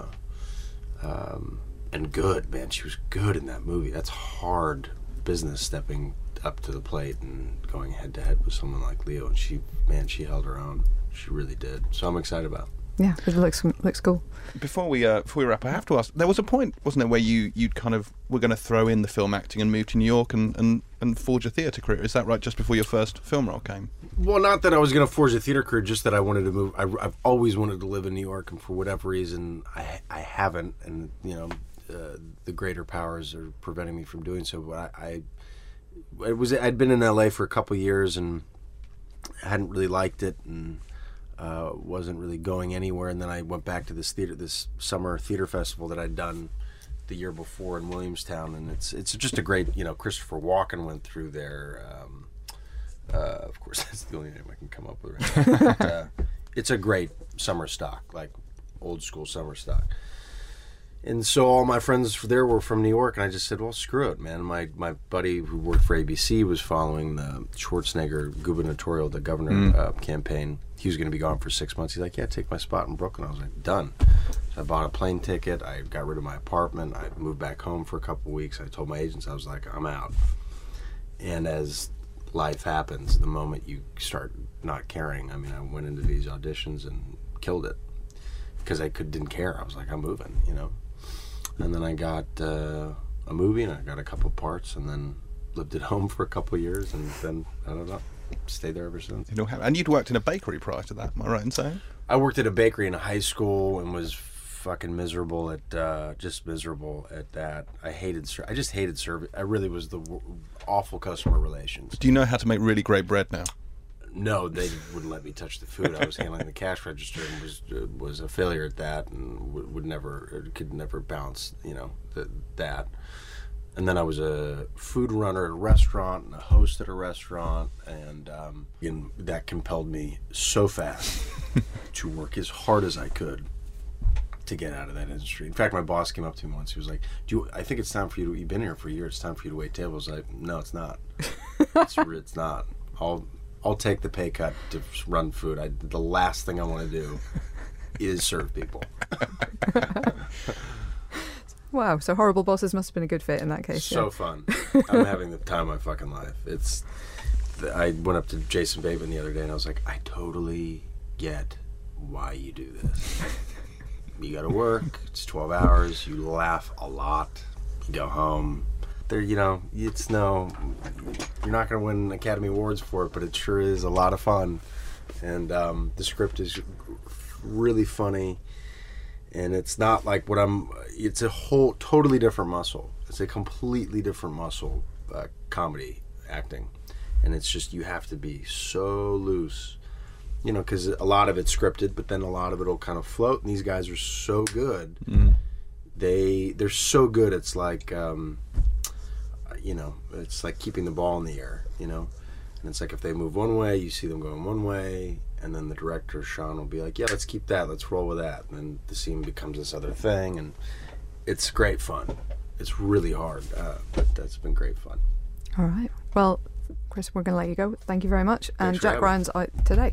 and good, man. She was good in that movie. That's hard business, stepping up to the plate and going head to head with someone like Leo. And she held her own. She really did. So I'm excited about it. Yeah, it looks cool. Before we wrap, I have to ask. There was a point, wasn't there, where you'd kind of were going to throw in the film acting and move to New York and forge a theatre career. Is that right? Just before your first film role came? Well, not that I was going to forge a theatre career, just that I wanted to move. I've always wanted to live in New York, and for whatever reason, I haven't. And the greater powers are preventing me from doing so. But I'd been in LA for a couple of years and hadn't really liked it, and wasn't really going anywhere. And then I went back to this summer theater festival that I'd done the year before in Williamstown, and it's just a great, Christopher Walken went through there. Of course, that's the only name I can come up with right now. But, it's a great summer stock, like old school summer stock. And so all my friends there were from New York, and I just said, well, screw it, man. My buddy who worked for ABC was following the Schwarzenegger gubernatorial, the governor campaign. He was going to be gone for 6 months. He's like, yeah, take my spot in Brooklyn. I was like, done. So I bought a plane ticket. I got rid of my apartment. I moved back home for a couple weeks. I told my agents, I was like, I'm out. And as life happens, the moment you start not caring, I mean, I went into these auditions and killed it because I didn't care. I was like, I'm moving, you know. And then I got a movie, and I got a couple parts, and then lived at home for a couple of years, and then, I don't know, stayed there ever since. And you'd worked in a bakery prior to that, am I right in saying? I worked at a bakery in high school and was fucking miserable at, just miserable at that. I just hated service. I really was the awful customer relations. Do you know how to make really great bread now? No, they wouldn't let me touch the food. I was handling the cash register and was a failure at that, and could never balance, you know, that. And then I was a food runner at a restaurant and a host at a restaurant, and that compelled me so fast to work as hard as I could to get out of that industry. In fact, my boss came up to me once. He was like, I think it's time for you to, you've been here for a year, it's time for you to wait tables. I was like, no, it's not. It's not. I'll take the pay cut to run food. The last thing I want to do is serve people. Wow, so Horrible Bosses must have been a good fit in that case. So fun. I'm having the time of my fucking life. I went up to Jason Bateman the other day and I was like, I totally get why you do this. You gotta work, it's 12 hours, you laugh a lot, you go home. You know, you're not going to win Academy Awards for it, but it sure is a lot of fun. And the script is really funny, and it's not like it's a whole totally different muscle. It's a completely different muscle, comedy acting. And it's just, you have to be so loose, you know, because a lot of it's scripted, but then a lot of it will kind of float, and these guys are so good. They're so good, it's like... you know, it's like keeping the ball in the air, you know? And it's like if they move one way, you see them going one way, and then the director, Sean, will be like, yeah, let's keep that, let's roll with that. And then the scene becomes this other thing, and it's great fun. It's really hard, but that's been great fun. All right. Well, Chris, we're going to let you go. Thank you very much. Thanks and Jack Ryan's out today.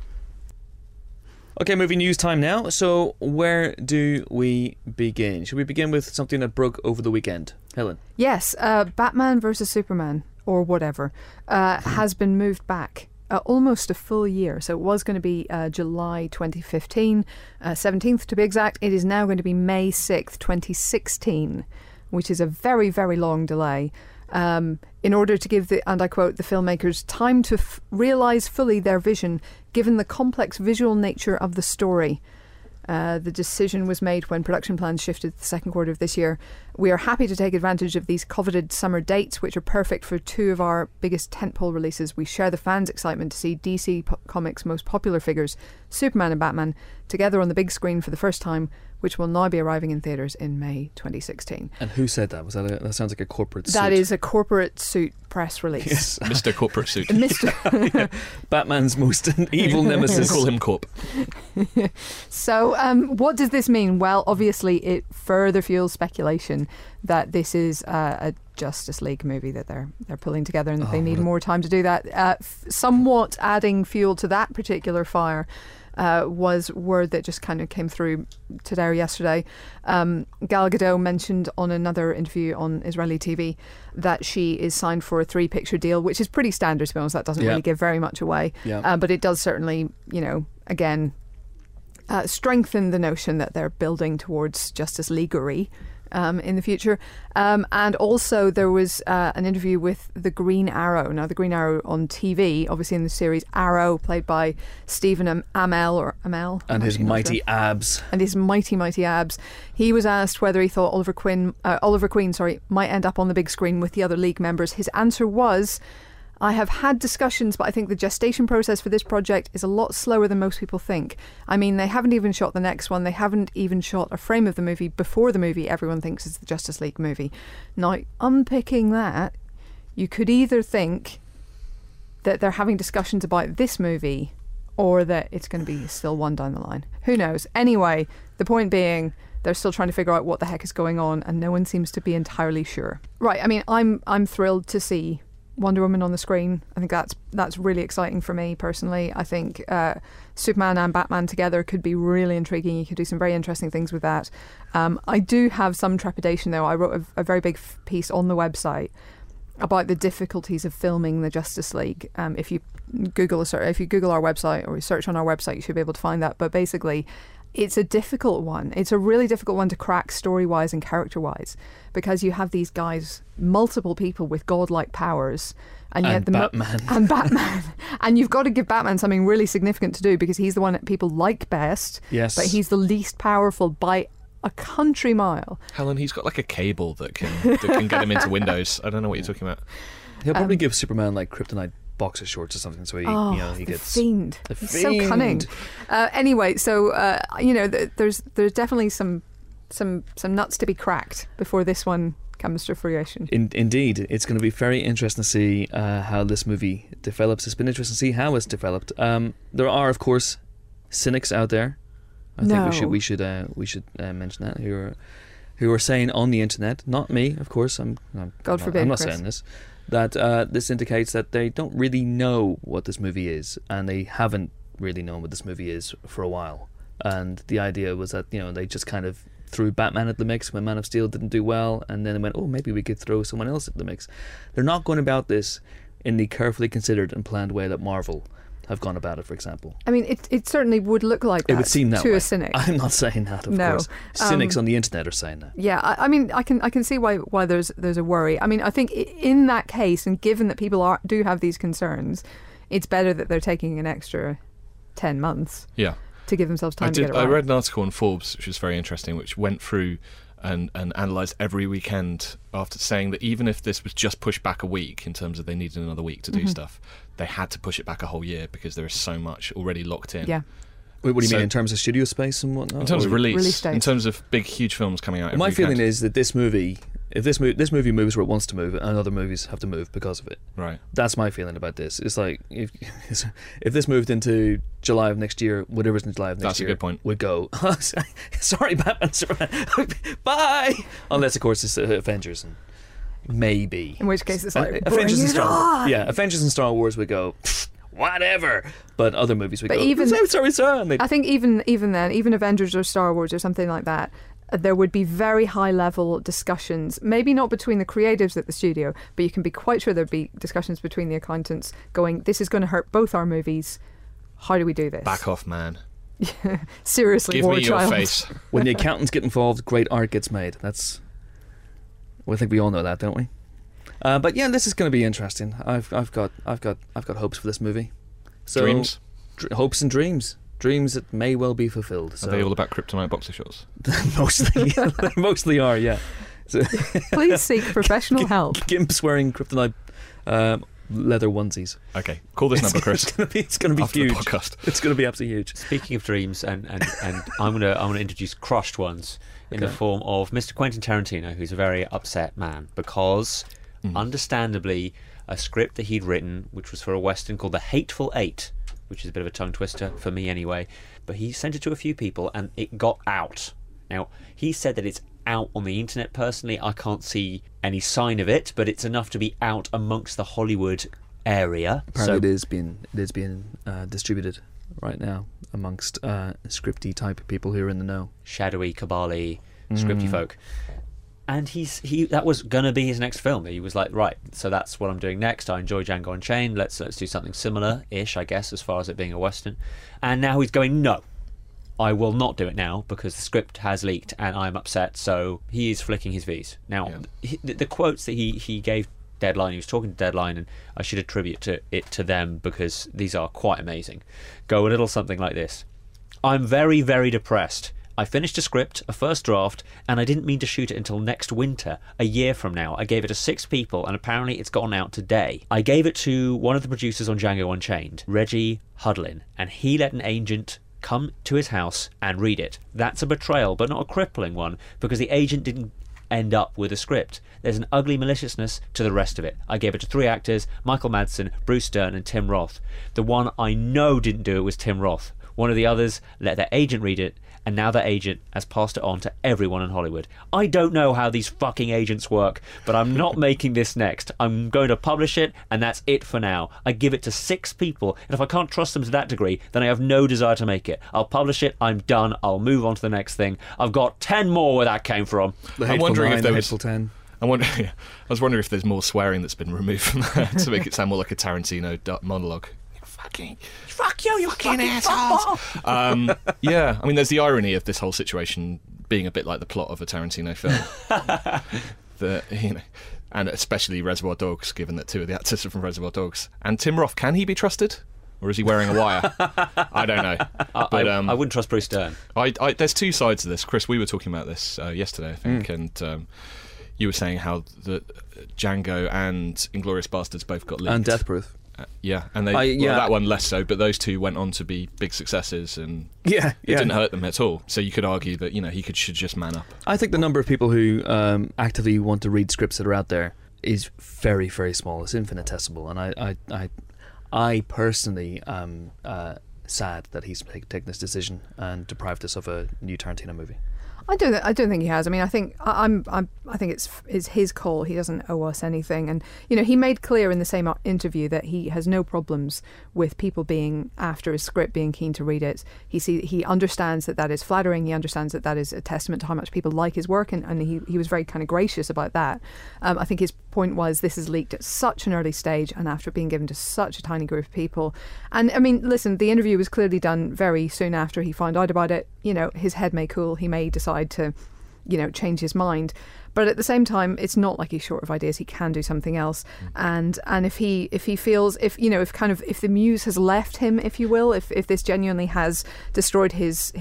Okay, movie news time now. So where do we begin? Should we begin with something that broke over the weekend? Helen? Yes, Batman vs Superman, or whatever, has been moved back almost a full year. So it was going to be July 2015, 17th to be exact. It is now going to be May 6th, 2016, which is a very, very long delay. In order to give and I quote, the filmmakers time to realise fully their vision, given the complex visual nature of the story. The decision was made when production plans shifted to the second quarter of this year. We are happy to take advantage of these coveted summer dates, which are perfect for two of our biggest tentpole releases. We share the fans' excitement to see DC Comics' most popular figures, Superman and Batman, together on the big screen for the first time, which will now be arriving in theatres in May 2016. And who said that? That sounds like a corporate suit. That is a corporate suit press release. Yes. Mr. Corporate Suit. Mr. Batman's most evil nemesis. Call him Corp. So what does this mean? Well, obviously it further fuels speculation that this is a Justice League movie that they're pulling together, and that they need more time to do that. Somewhat adding fuel to that particular fire was word that just kind of came through today or yesterday. Gal Gadot mentioned on another interview on Israeli TV that she is signed for a 3-picture deal, which is pretty standard, to be honest. That doesn't really give very much away. But it does certainly, you know, again, strengthen the notion that they're building towards Justice Leaguery in the future. And also there was an interview with the Green Arrow. Now, the Green Arrow on TV, obviously in the series Arrow, played by Stephen Amell. And his mighty abs. And his mighty, mighty abs. He was asked whether he thought Oliver Queen might end up on the big screen with the other League members. His answer was, I have had discussions, but I think the gestation process for this project is a lot slower than most people think. I mean, they haven't even shot the next one. They haven't even shot a frame of the movie before the movie everyone thinks is the Justice League movie. Now, unpicking that, you could either think that they're having discussions about this movie or that it's going to be still one down the line. Who knows? Anyway, the point being, they're still trying to figure out what the heck is going on, and no one seems to be entirely sure. Right, I mean, I'm thrilled to see Wonder Woman on the screen. I think that's really exciting for me personally. I think Superman and Batman together could be really intriguing. You could do some very interesting things with that. I do have some trepidation though. I wrote a very big piece on the website about the difficulties of filming the Justice League. If you Google our website or you search on our website, you should be able to find that. But basically, it's a difficult one. It's a really difficult one to crack story-wise and character-wise, because you have these guys, multiple people with godlike powers, and yet Batman, and you've got to give Batman something really significant to do, because he's the one that people like best. Yes, but he's the least powerful by a country mile. Helen, he's got like a cable that can get him into Windows. I don't know what you're talking about. He'll probably give Superman like kryptonite boxer shorts or something, so he gets fiend. He's so cunning. Anyway, so there's definitely some nuts to be cracked before this one comes to fruition. Indeed, it's going to be very interesting to see how this movie develops. It's been interesting to see how it's developed. There are, of course, cynics out there. I think we should mention that who are saying on the internet, not me, of course. God forbid, I'm not Chris. saying this. That this indicates that they don't really know what this movie is, and they haven't really known what this movie is for a while. And the idea was that they just kind of threw Batman at the mix when Man of Steel didn't do well, and then they went, oh, maybe we could throw someone else at the mix. They're not going about this in the carefully considered and planned way that Marvel have gone about it, for example. I mean, it certainly would look like that. It would seem that to way. a cynic. I'm not saying that, of course. Cynics on the internet are saying that. Yeah, I mean, I can see why there's a worry. I mean, I think in that case, and given that people do have these concerns, it's better that they're taking an extra 10 months. Yeah. To give themselves time to get it right. I read an article in Forbes, which was very interesting, which went through and analysed every weekend after saying that even if this was just pushed back a week in terms of they needed another week to do stuff, they had to push it back a whole year because there is so much already locked in. Yeah. Wait, what do you mean in terms of studio space and whatnot? In terms of release dates. In terms of big, huge films coming out every my weekend. feeling is that this movie, if this movie moves where it wants to move, and other movies have to move because of it. Right. That's my feeling about this. It's like if this moved into July of next year, whatever's in July of next year, that's a good point. Would go. Sorry, Batman, Superman, bye. Unless, of course, it's Avengers and maybe. In which case, it's like Avengers bring and it on. Yeah, Avengers and Star Wars would go. Whatever, but other movies would go. Sorry. I think even then, even Avengers or Star Wars or something like that, there would be very high level discussions, maybe not between the creatives at the studio, but you can be quite sure there'd be discussions between the accountants going, this is going to hurt both our movies. How do we do this? Back off, man. Seriously, Give War me Child. your face. When the accountants get involved, great art gets made. I think we all know that, don't we? But yeah, this is going to be interesting. I've got hopes for this movie. So, Dreams? Hopes and dreams. Dreams that may well be fulfilled. So. Are they all about kryptonite boxer shorts? Mostly, they mostly are. Yeah. So Please seek professional help. Gimp's wearing kryptonite leather onesies. Okay, call this number, Chris. It's going to be After huge. the podcast. It's going to be absolutely huge. Speaking of dreams, and I'm gonna introduce crushed ones in the form of Mr. Quentin Tarantino, who's a very upset man because, understandably, a script that he'd written, which was for a Western called The Hateful Eight, which is a bit of a tongue twister for me anyway, but he sent it to a few people and it got out. Now, he said that it's out on the internet. Personally, I can't see any sign of it, but it's enough to be out amongst the Hollywood area. Apparently it is being distributed right now amongst scripty type people who are in the know. Shadowy, cabal-y, scripty folk. And that was going to be his next film. He was like, right, so that's what I'm doing next. I enjoy Django Unchained. Let's do something similar-ish, I guess, as far as it being a Western. And now he's going, no, I will not do it now because the script has leaked and I'm upset. So he is flicking his V's. Now, the quotes that he gave Deadline, he was talking to Deadline, and I should attribute it to them because these are quite amazing. Go a little something like this. I'm very, very depressed. I finished a script, a first draft, and I didn't mean to shoot it until next winter, a year from now. I gave it to 6 people, and apparently it's gone out today. I gave it to one of the producers on Django Unchained, Reggie Hudlin, and he let an agent come to his house and read it. That's a betrayal, but not a crippling one, because the agent didn't end up with a script. There's an ugly maliciousness to the rest of it. I gave it to 3 actors, Michael Madsen, Bruce Dern, and Tim Roth. The one I know didn't do it was Tim Roth. One of the others let their agent read it, and now that agent has passed it on to everyone in Hollywood. I don't know how these fucking agents work, but I'm not making this next. I'm going to publish it, and that's it for now. I give it to 6 people, and if I can't trust them to that degree, then I have no desire to make it. I'll publish it, I'm done, I'll move on to the next thing. I've got 10 more where that came from. I'm wondering if there was 10. I was wondering if there's more swearing that's been removed from that to make it sound more like a Tarantino monologue. Fuck you, you fucking assholes. Yeah, I mean, there's the irony of this whole situation being a bit like the plot of a Tarantino film. And especially Reservoir Dogs, given that 2 of the actors are from Reservoir Dogs. And Tim Roth, can he be trusted? Or is he wearing a wire? I don't know. But, I wouldn't trust Bruce Dern. There's 2 sides to this. Chris, we were talking about this yesterday, I think, and you were saying how the Django and Inglourious Basterds both got leaked. And Death Proof. Yeah, and that one less so, but those 2 went on to be big successes, and it didn't hurt them at all. So you could argue that he should just man up. I think the number of people who actively want to read scripts that are out there is very, very small. It's infinitesimal, and I personally am sad that he's taken this decision and deprived us of a new Tarantino movie. I don't think he has. I mean, I think it's his call. He doesn't owe us anything, and he made clear in the same interview that he has no problems with people being after his script, being keen to read it. He understands that is flattering. He understands that is a testament to how much people like his work, and he was very kind of gracious about that. I think his point was this is leaked at such an early stage and after being given to such a tiny group of people. And I mean, listen, the interview was clearly done very soon after he found out about it. His head may cool. He may decide to, change his mind. But at the same time, it's not like he's short of ideas. He can do something else. And if he feels, if the muse has left him, if you will, if this genuinely has destroyed his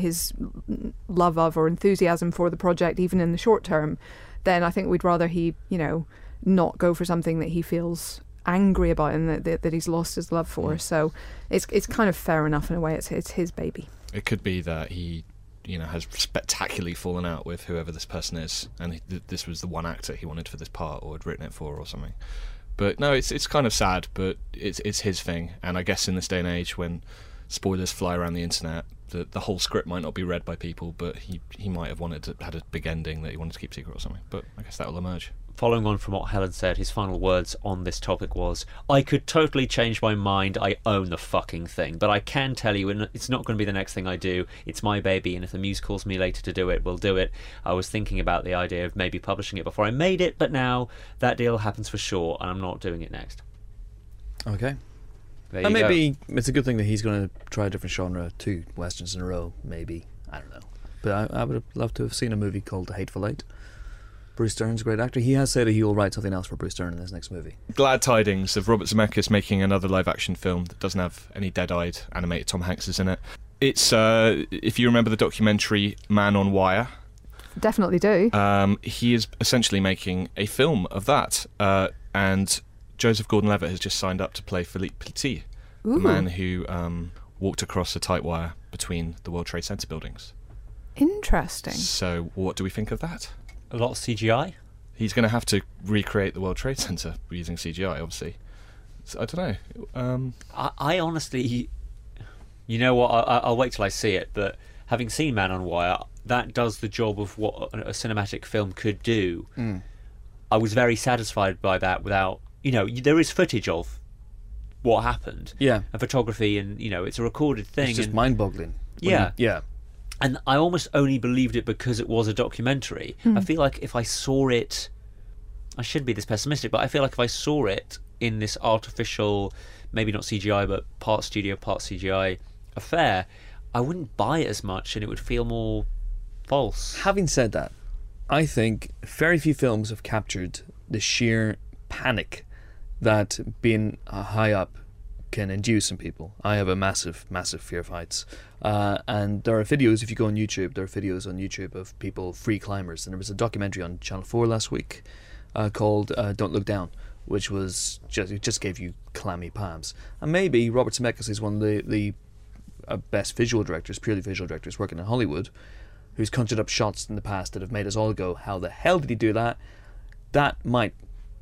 love of or enthusiasm for the project, even in the short term, then I think we'd rather he, not go for something that he feels angry about and that he's lost his love for. So it's kind of fair enough in a way. It's his baby. It could be that he has spectacularally fallen out with whoever this person is, and this was the one actor he wanted for this part or had written it for or something. But no, it's kind of sad, but it's his thing. And I guess in this day and age when spoilers fly around the internet, the whole script might not be read by people, but he might have had a big ending that he wanted to keep secret or something. But I guess that will emerge. Following on from what Helen said, his final words on this topic was, I could totally change my mind, I own the fucking thing, but I can tell you it's not going to be the next thing I do. It's my baby, and if the muse calls me later to do it, we'll do it. I was thinking about the idea of maybe publishing it before I made it, but now that deal happens for sure, and I'm not doing it next. Okay. And maybe it's a good thing that he's going to try a different genre, 2 westerns in a row, maybe. I don't know. But I would have loved to have seen a movie called The Hateful Eight. Bruce Dern's a great actor. He has said that he will write something else for Bruce Dern in his next movie. Glad tidings of Robert Zemeckis making another live-action film that doesn't have any dead-eyed animated Tom Hanks in it. It's, if you remember the documentary Man on Wire. Definitely do. He is essentially making a film of that. And Joseph Gordon-Levitt has just signed up to play Philippe Petit, the man who walked across a tight wire between the World Trade Center buildings. Interesting. So what do we think of that? A lot of CGI? He's going to have to recreate the World Trade Center using CGI, obviously. So, I don't know. I honestly... You know what? I'll wait till I see it, but having seen Man on Wire, that does the job of what a cinematic film could do. I was very satisfied by that without... there is footage of what happened. Yeah. And photography, and, it's a recorded thing. It's just mind-boggling. Yeah. And I almost only believed it because it was a documentary. I feel like if I saw it... I shouldn't be this pessimistic, but I feel like if I saw it in this artificial, maybe not CGI, but part studio, part CGI affair, I wouldn't buy it as much and it would feel more false. Having said that, I think very few films have captured the sheer panic that being high up can induce in people. I have a massive fear of heights, and there are videos, if you go on YouTube, there are videos on YouTube of people, free climbers, and there was a documentary on Channel 4 last week called Don't Look Down, which was just gave you clammy palms. And maybe Robert Zemeckis is one of the best visual directors, purely visual directors working in Hollywood, who's conjured up shots in the past that have made us all go, how the hell did he do that? That might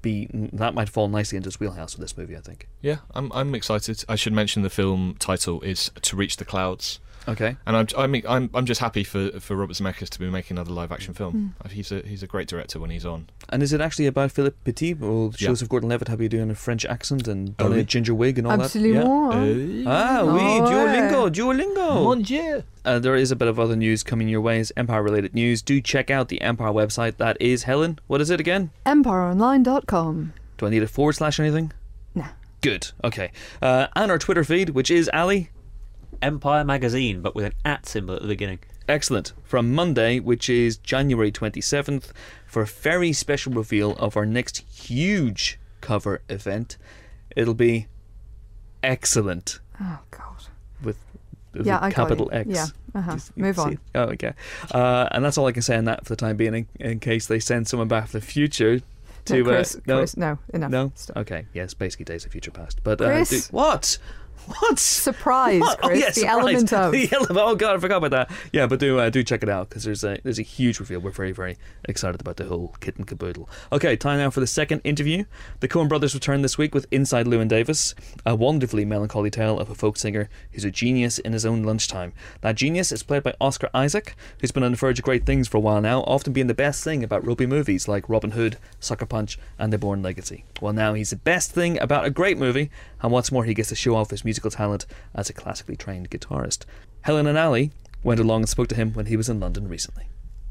fall nicely into his wheelhouse for this movie, I think. Yeah, I'm excited. I should mention the film title is To Reach the Clouds, Okay. And I'm just happy for Robert Zemeckis to be making another live action film. He's a great director when he's on. And is it actually about Philippe Petit? Will Joseph Gordon-Levitt have you doing a French accent and donning a ginger wig and all Absolument. that? Oui, ouais. Duolingo. Mon Dieu. There is a bit of other news coming your ways, Empire-related news. Do check out the Empire website. That is, Helen, what is it again? EmpireOnline.com. Do I need a / anything? No. Good, okay. And our Twitter feed, which is, Ali? Empire Magazine, but with an @ symbol at the beginning. Excellent. From Monday, which is January 27th, for a very special reveal of our next huge cover event. It'll be excellent. Oh, God. With I capital got it. X. Yeah. You Move see on. it? Oh, okay. And that's all I can say on that for the time being, in case they send someone back from the future to... No, Chris, no, enough. No? Stop. Okay, yes, basically Days of Future Past. But Chris? What? Surprise, What? Chris. Yes, the element of. The element. Oh God, I forgot about that. Yeah, but do check it out, because there's a huge reveal. We're very, very excited about the whole kit and caboodle. Okay, time now for the second interview. The Coen brothers return this week with Inside Llewyn Davis, a wonderfully melancholy tale of a folk singer who's a genius in his own lunchtime. That genius is played by Oscar Isaac, who's been on the verge of great things for a while now, often being the best thing about rugby movies like Robin Hood, Sucker Punch, and The Bourne Legacy. Well, now he's the best thing about a great movie, and what's more, he gets to show off his musical talent as a classically trained guitarist. Helen and Ali went along and spoke to him when he was in London recently.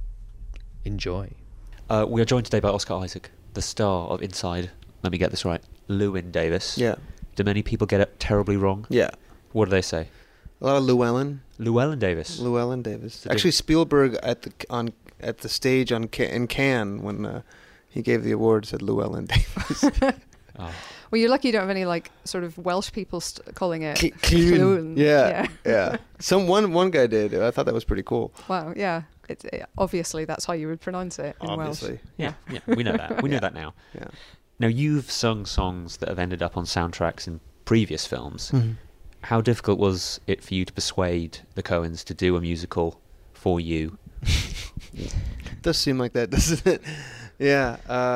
Enjoy. We are joined today by Oscar Isaac, the star of Inside, let me get this right, Llewyn Davis. Yeah. Do many people get it terribly wrong? Yeah. What do they say? A lot of Llewellyn. Llewellyn Davis. Llewellyn Davis. Did Actually, you- Spielberg at the stage in Cannes when he gave the award said Llewellyn Davis. Oh. Well, you're lucky you don't have any like sort of Welsh people calling it Clun. Clun. Yeah. One guy did. I thought that was pretty cool. Wow. Yeah. Obviously that's how you would pronounce it in Welsh. Obviously. Yeah, we know that. We know that now. Yeah. Now, you've sung songs that have ended up on soundtracks in previous films. Mhm. How difficult was it for you to persuade the Coens to do a musical for you? It does seem like that, doesn't it? Yeah.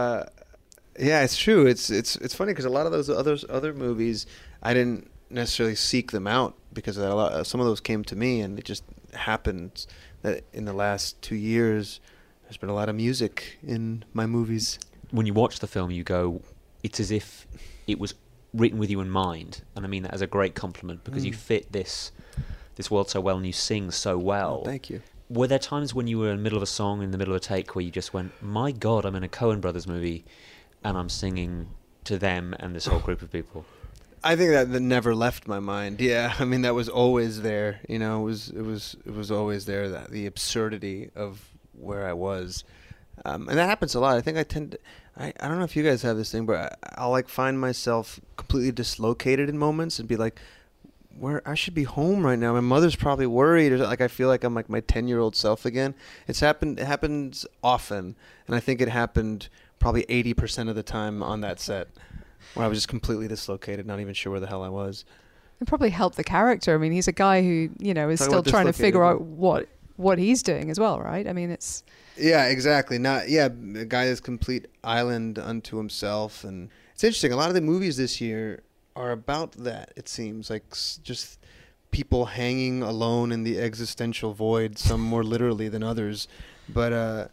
Yeah, it's true. It's funny because a lot of those other movies, I didn't necessarily seek them out because of that. Some of those came to me, and it just happened that in the last 2 years, there's been a lot of music in my movies. When you watch the film, you go, it's as if it was written with you in mind. And I mean that as a great compliment, because you fit this world so well and you sing so well. Oh, thank you. Were there times when you were in the middle of a song, in the middle of a take, where you just went, my God, I'm in a Coen Brothers movie and I'm singing to them and this whole group of people? I think that never left my mind. Yeah, I mean that was always there. You know, it was always there. That the absurdity of where I was, and that happens a lot. I think I tend to. I don't know if you guys have this thing, but I'll like find myself completely dislocated in moments and be like, where I should be home right now. My mother's probably worried, or like I feel like I'm like my 10-year-old self again. It happens often, and I think it happened probably 80% of the time on that set, where I was just completely dislocated, not even sure where the hell I was. It probably helped the character. I mean, he's a guy who, you know, is Talk still about trying to dislocated. figure out what he's doing as well, right? I mean, it's... Yeah, exactly. A guy is complete island unto himself, and it's interesting. A lot of the movies this year are about that. It seems like just people hanging alone in the existential void. Some more literally than others, but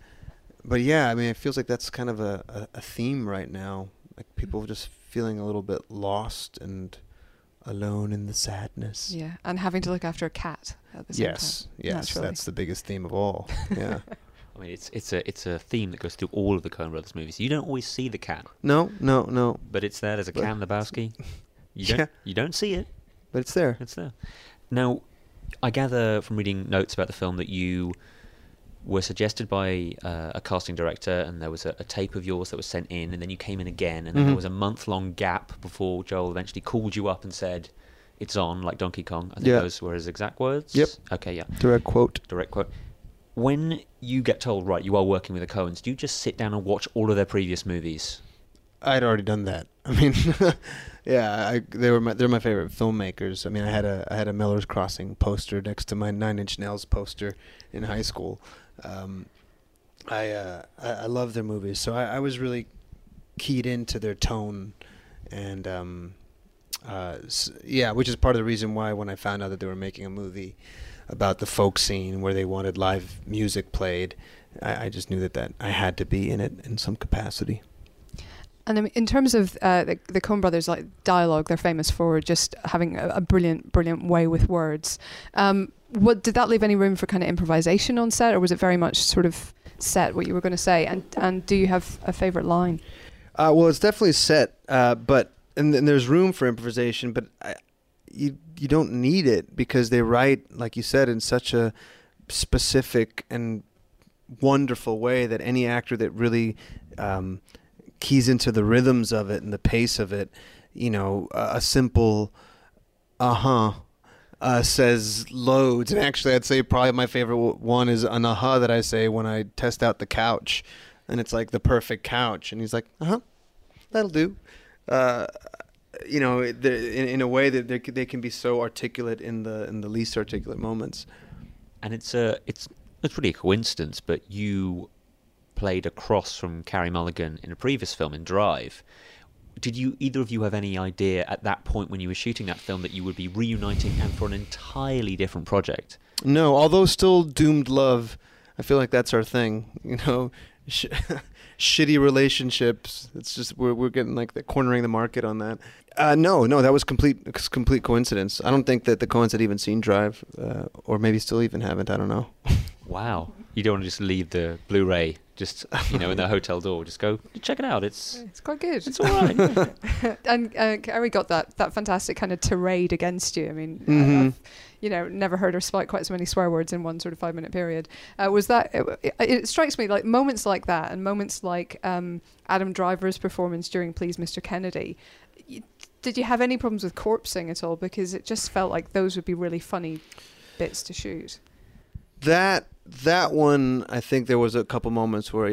yeah, I mean, it feels like that's kind of a theme right now. Like people just feeling a little bit lost and alone in the sadness. Yeah, and having to look after a cat at the same time. Yes, naturally. that's the biggest theme of all. Yeah. I mean, it's a theme that goes through all of the Coen Brothers movies. You don't always see the cat, No. but it's there. There's a But- Cam Lebowski. Yeah. You don't see it. But it's there. It's there. Now, I gather from reading notes about the film that you were suggested by a casting director, and there was a tape of yours that was sent in, and then you came in again, and then there was a month-long gap before Joel eventually called you up and said, it's on, like Donkey Kong. I think Yeah. those were his exact words. Yep. Okay, yeah. Direct quote. Direct quote. When you get told, right, you are working with the Coens, do you just sit down and watch all of their previous movies? I'd already done that. I mean, yeah, they're my favorite filmmakers. I mean, I had a Miller's Crossing poster next to my Nine Inch Nails poster in high school. I love their movies, so I was really keyed into their tone, and which is part of the reason why when I found out that they were making a movie about the folk scene where they wanted live music played. I just knew that I had to be in it in some capacity. And I mean, in terms of the Coen brothers, like dialogue, they're famous for just having a brilliant way with words. What did that leave any room for kind of improvisation on set, or was it very much sort of set what you were going to say? And do you have a favorite line? Well, it's definitely set, but and there's room for improvisation, but you don't need it because they write, like you said, in such a specific and wonderful way that any actor that really keys into the rhythms of it and the pace of it, a simple says loads. And actually, I'd say probably my favorite one is an that I say when I test out the couch, and it's like the perfect couch, and he's like, that'll do. In a way that they can be so articulate in the least articulate moments. And it's really a coincidence, but you played across from Carey Mulligan in a previous film, in Drive. Did either of you have any idea at that point when you were shooting that film that you would be reuniting and for an entirely different project? No, although still doomed love. I feel like that's our thing, shitty relationships. It's just we're getting like cornering the market on that. No, that was complete coincidence. I don't think that the Coens had even seen Drive, or maybe still even haven't. I don't know. Wow, you don't want to just leave the Blu-ray just in the hotel door. Just go check it out. It's quite good. It's all right. And Carey got that fantastic kind of tirade against you. I mean, I've never heard her spout quite so many swear words in one sort of 5-minute period. Was that? It strikes me like moments like that, and moments like Adam Driver's performance during Please Mr. Kennedy. Did you have any problems with corpsing at all? Because it just felt like those would be really funny bits to shoot. That one, I think there was a couple moments where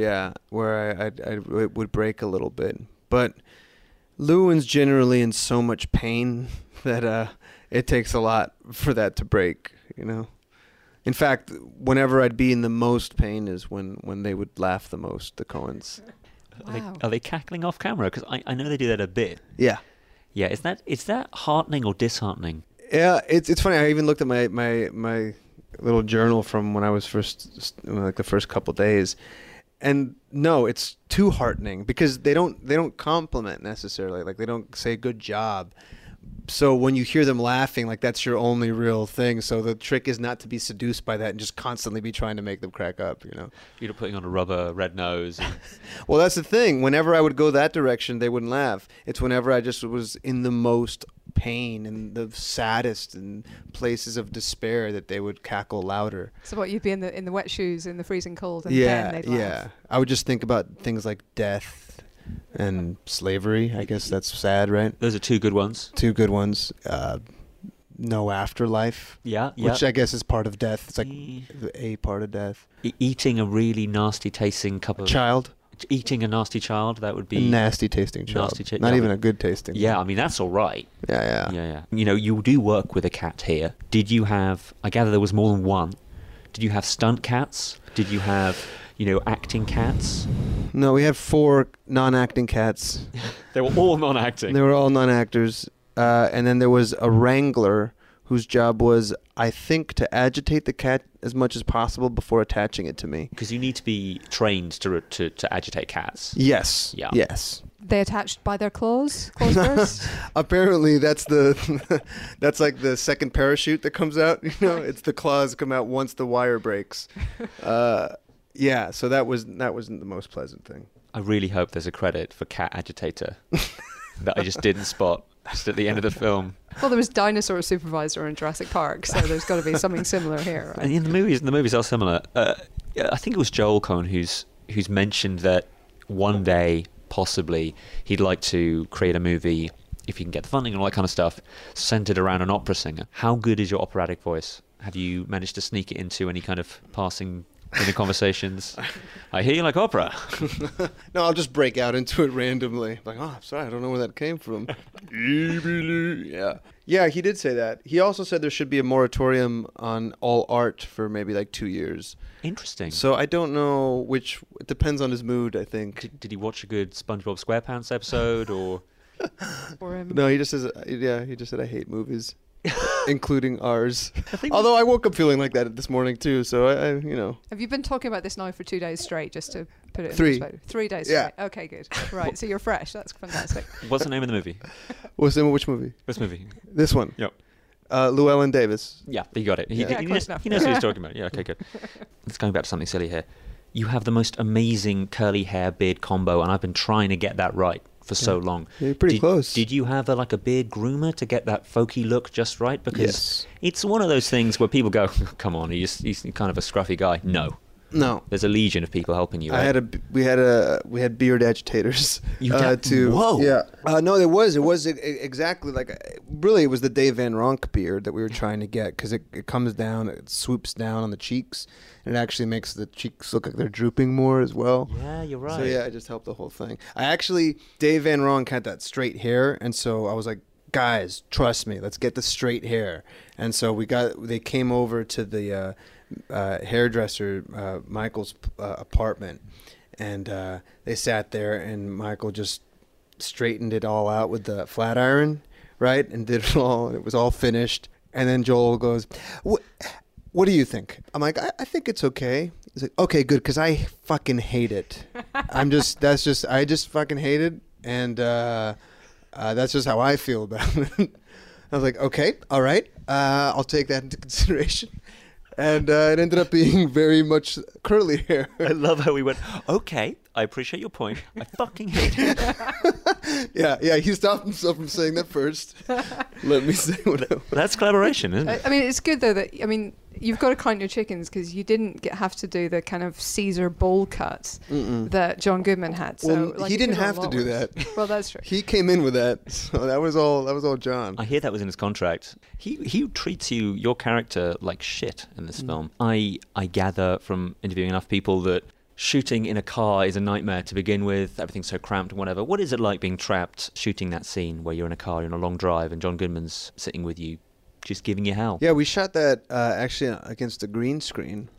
I would break a little bit. But Llewellyn's generally in so much pain that it takes a lot for that to break, In fact, whenever I'd be in the most pain is when they would laugh the most, the Coens. Wow. Are they cackling off camera? Because I know they do that a bit. Yeah. Yeah, is that heartening or disheartening? Yeah, it's funny. I even looked at my little journal from when I was the first couple days, and no, it's too heartening because they don't compliment necessarily. Like they don't say good job. So when you hear them laughing, like that's your only real thing. So the trick is not to be seduced by that and just constantly be trying to make them crack up, You're putting on a rubber red nose. Well, that's the thing. Whenever I would go that direction, they wouldn't laugh. It's whenever I just was in the most pain and the saddest and places of despair that they would cackle louder. So what, you'd be in the wet shoes in the freezing cold, and then they'd laugh? Yeah. I would just think about things like death and slavery. I guess that's sad, right? Those are two good ones. Two good ones. No afterlife. Yeah. Which I guess is part of death. It's like a part of death. Eating a really nasty tasting cup of... Child. Eating a nasty child, that would be... A nasty tasting child. Nasty Not even a good tasting. Yeah, I mean, that's all right. Yeah. You do work with a cat here. Did you have... I gather there was more than one. Did you have stunt cats? Did you have... acting cats? No, we had 4 non-acting cats. They were all non-acting. They were all non-actors. And then there was a wrangler whose job was, I think, to agitate the cat as much as possible before attaching it to me. Because you need to be trained to agitate cats. Yes. Yeah. Yes. They attached by their claws first? Apparently, that's like the second parachute that comes out. It's the claws come out once the wire breaks. Yeah, so that wasn't the most pleasant thing. I really hope there's a credit for cat agitator that I just didn't spot just at the end of the film. Well, there was dinosaur supervisor in Jurassic Park, so there's got to be something similar here, right? And in the movies are similar. I think it was Joel Coen who's mentioned that one day possibly he'd like to create a movie, if he can get the funding and all that kind of stuff, centered around an opera singer. How good is your operatic voice? Have you managed to sneak it into any kind of passing in the conversations? I hear you like opera. No, I'll just break out into it randomly. Like, oh, sorry, I don't know where that came from. Yeah, he did say that. He also said there should be a moratorium on all art for maybe like 2 years. Interesting. So I don't know which. It depends on his mood, I think. Did he watch a good SpongeBob SquarePants episode or? No, he just says, he just said, I hate movies. including ours. Although I woke up feeling like that this morning too, so I Have you been talking about this now for 2 days straight, just to put it in 3. perspective? 3 days Yeah. straight. Okay, good. Right, so you're fresh. That's fantastic. What's the name of the movie? What's the which movie? This movie. This one. Yep. Llewellyn Davis. Yeah, you got it. He close knows, enough. he knows what he's talking about. Yeah, okay, good. Let's go back to something silly here. You have the most amazing curly hair beard combo, and I've been trying to get that right for so long. You're pretty close. Did you have like a beard groomer to get that folky look just right? Because Yes. it's one of those things where people go, "Come on, he's kind of a scruffy guy." No, No. there's a legion of people helping you. Right? We had beard agitators. You did? to Whoa. Yeah. No, it was exactly like really it was the Dave Van Ronk beard that we were trying to get because it comes down, it swoops down on the cheeks, and it actually makes the cheeks look like they're drooping more as well. Yeah, you're right. So yeah, I just helped the whole thing. Dave Van Ronk had that straight hair, and so I was like, guys, trust me, let's get the straight hair. And so they came over to the hairdresser Michael's apartment, and they sat there, and Michael just straightened it all out with the flat iron, right, and did it all. It was all finished, and then Joel goes, What do you think? I'm like, I think it's okay. He's like, okay, good, because I fucking hate it. I just fucking hate it, and that's just how I feel about it. I was like, okay, all right, I'll take that into consideration. And it ended up being very much curly hair. I love how we went, okay, I appreciate your point. I fucking hate it. Yeah, he stopped himself from saying that first. Let me say whatever. That's collaboration, isn't it? I mean, it's good though that you've got to count your chickens because you didn't have to do the kind of Caesar bowl cut that John Goodman had. So Well, he didn't have to do that. Well, that's true. He came in with that, so that was all John. I hear that was in his contract. He treats your character like shit in this film. I gather from interviewing enough people that shooting in a car is a nightmare to begin with. Everything's so cramped and whatever. What is it like being trapped shooting that scene where you're in a car, you're on a long drive, and John Goodman's sitting with you, just giving you hell? Yeah, we shot that actually against a green screen.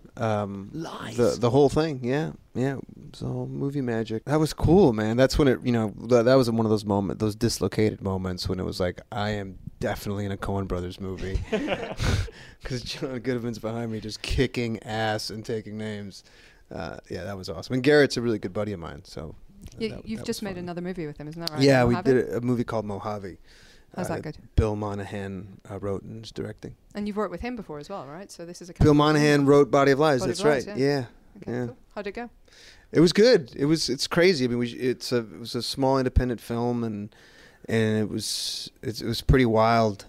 Lies. The whole thing, yeah. It's all movie magic. That was cool, man. That's when it, that was one of those moments, those dislocated moments when it was like, I am definitely in a Coen Brothers movie. Because John Goodman's behind me just kicking ass and taking names. Yeah, that was awesome. And Garrett's a really good buddy of mine, so. You've just made another movie with him, isn't that right? Yeah, we Mojave? did a movie called Mojave. How's that good? Bill Monahan wrote and is directing. And you've worked with him before as well, right? So this is a Bill Monahan wrote Body of Lies. Body That's of Lies, right. yeah. Yeah. Okay, Yeah. cool. How'd it go? It was good. It's crazy. I mean, it was a small independent film, and it was pretty wild.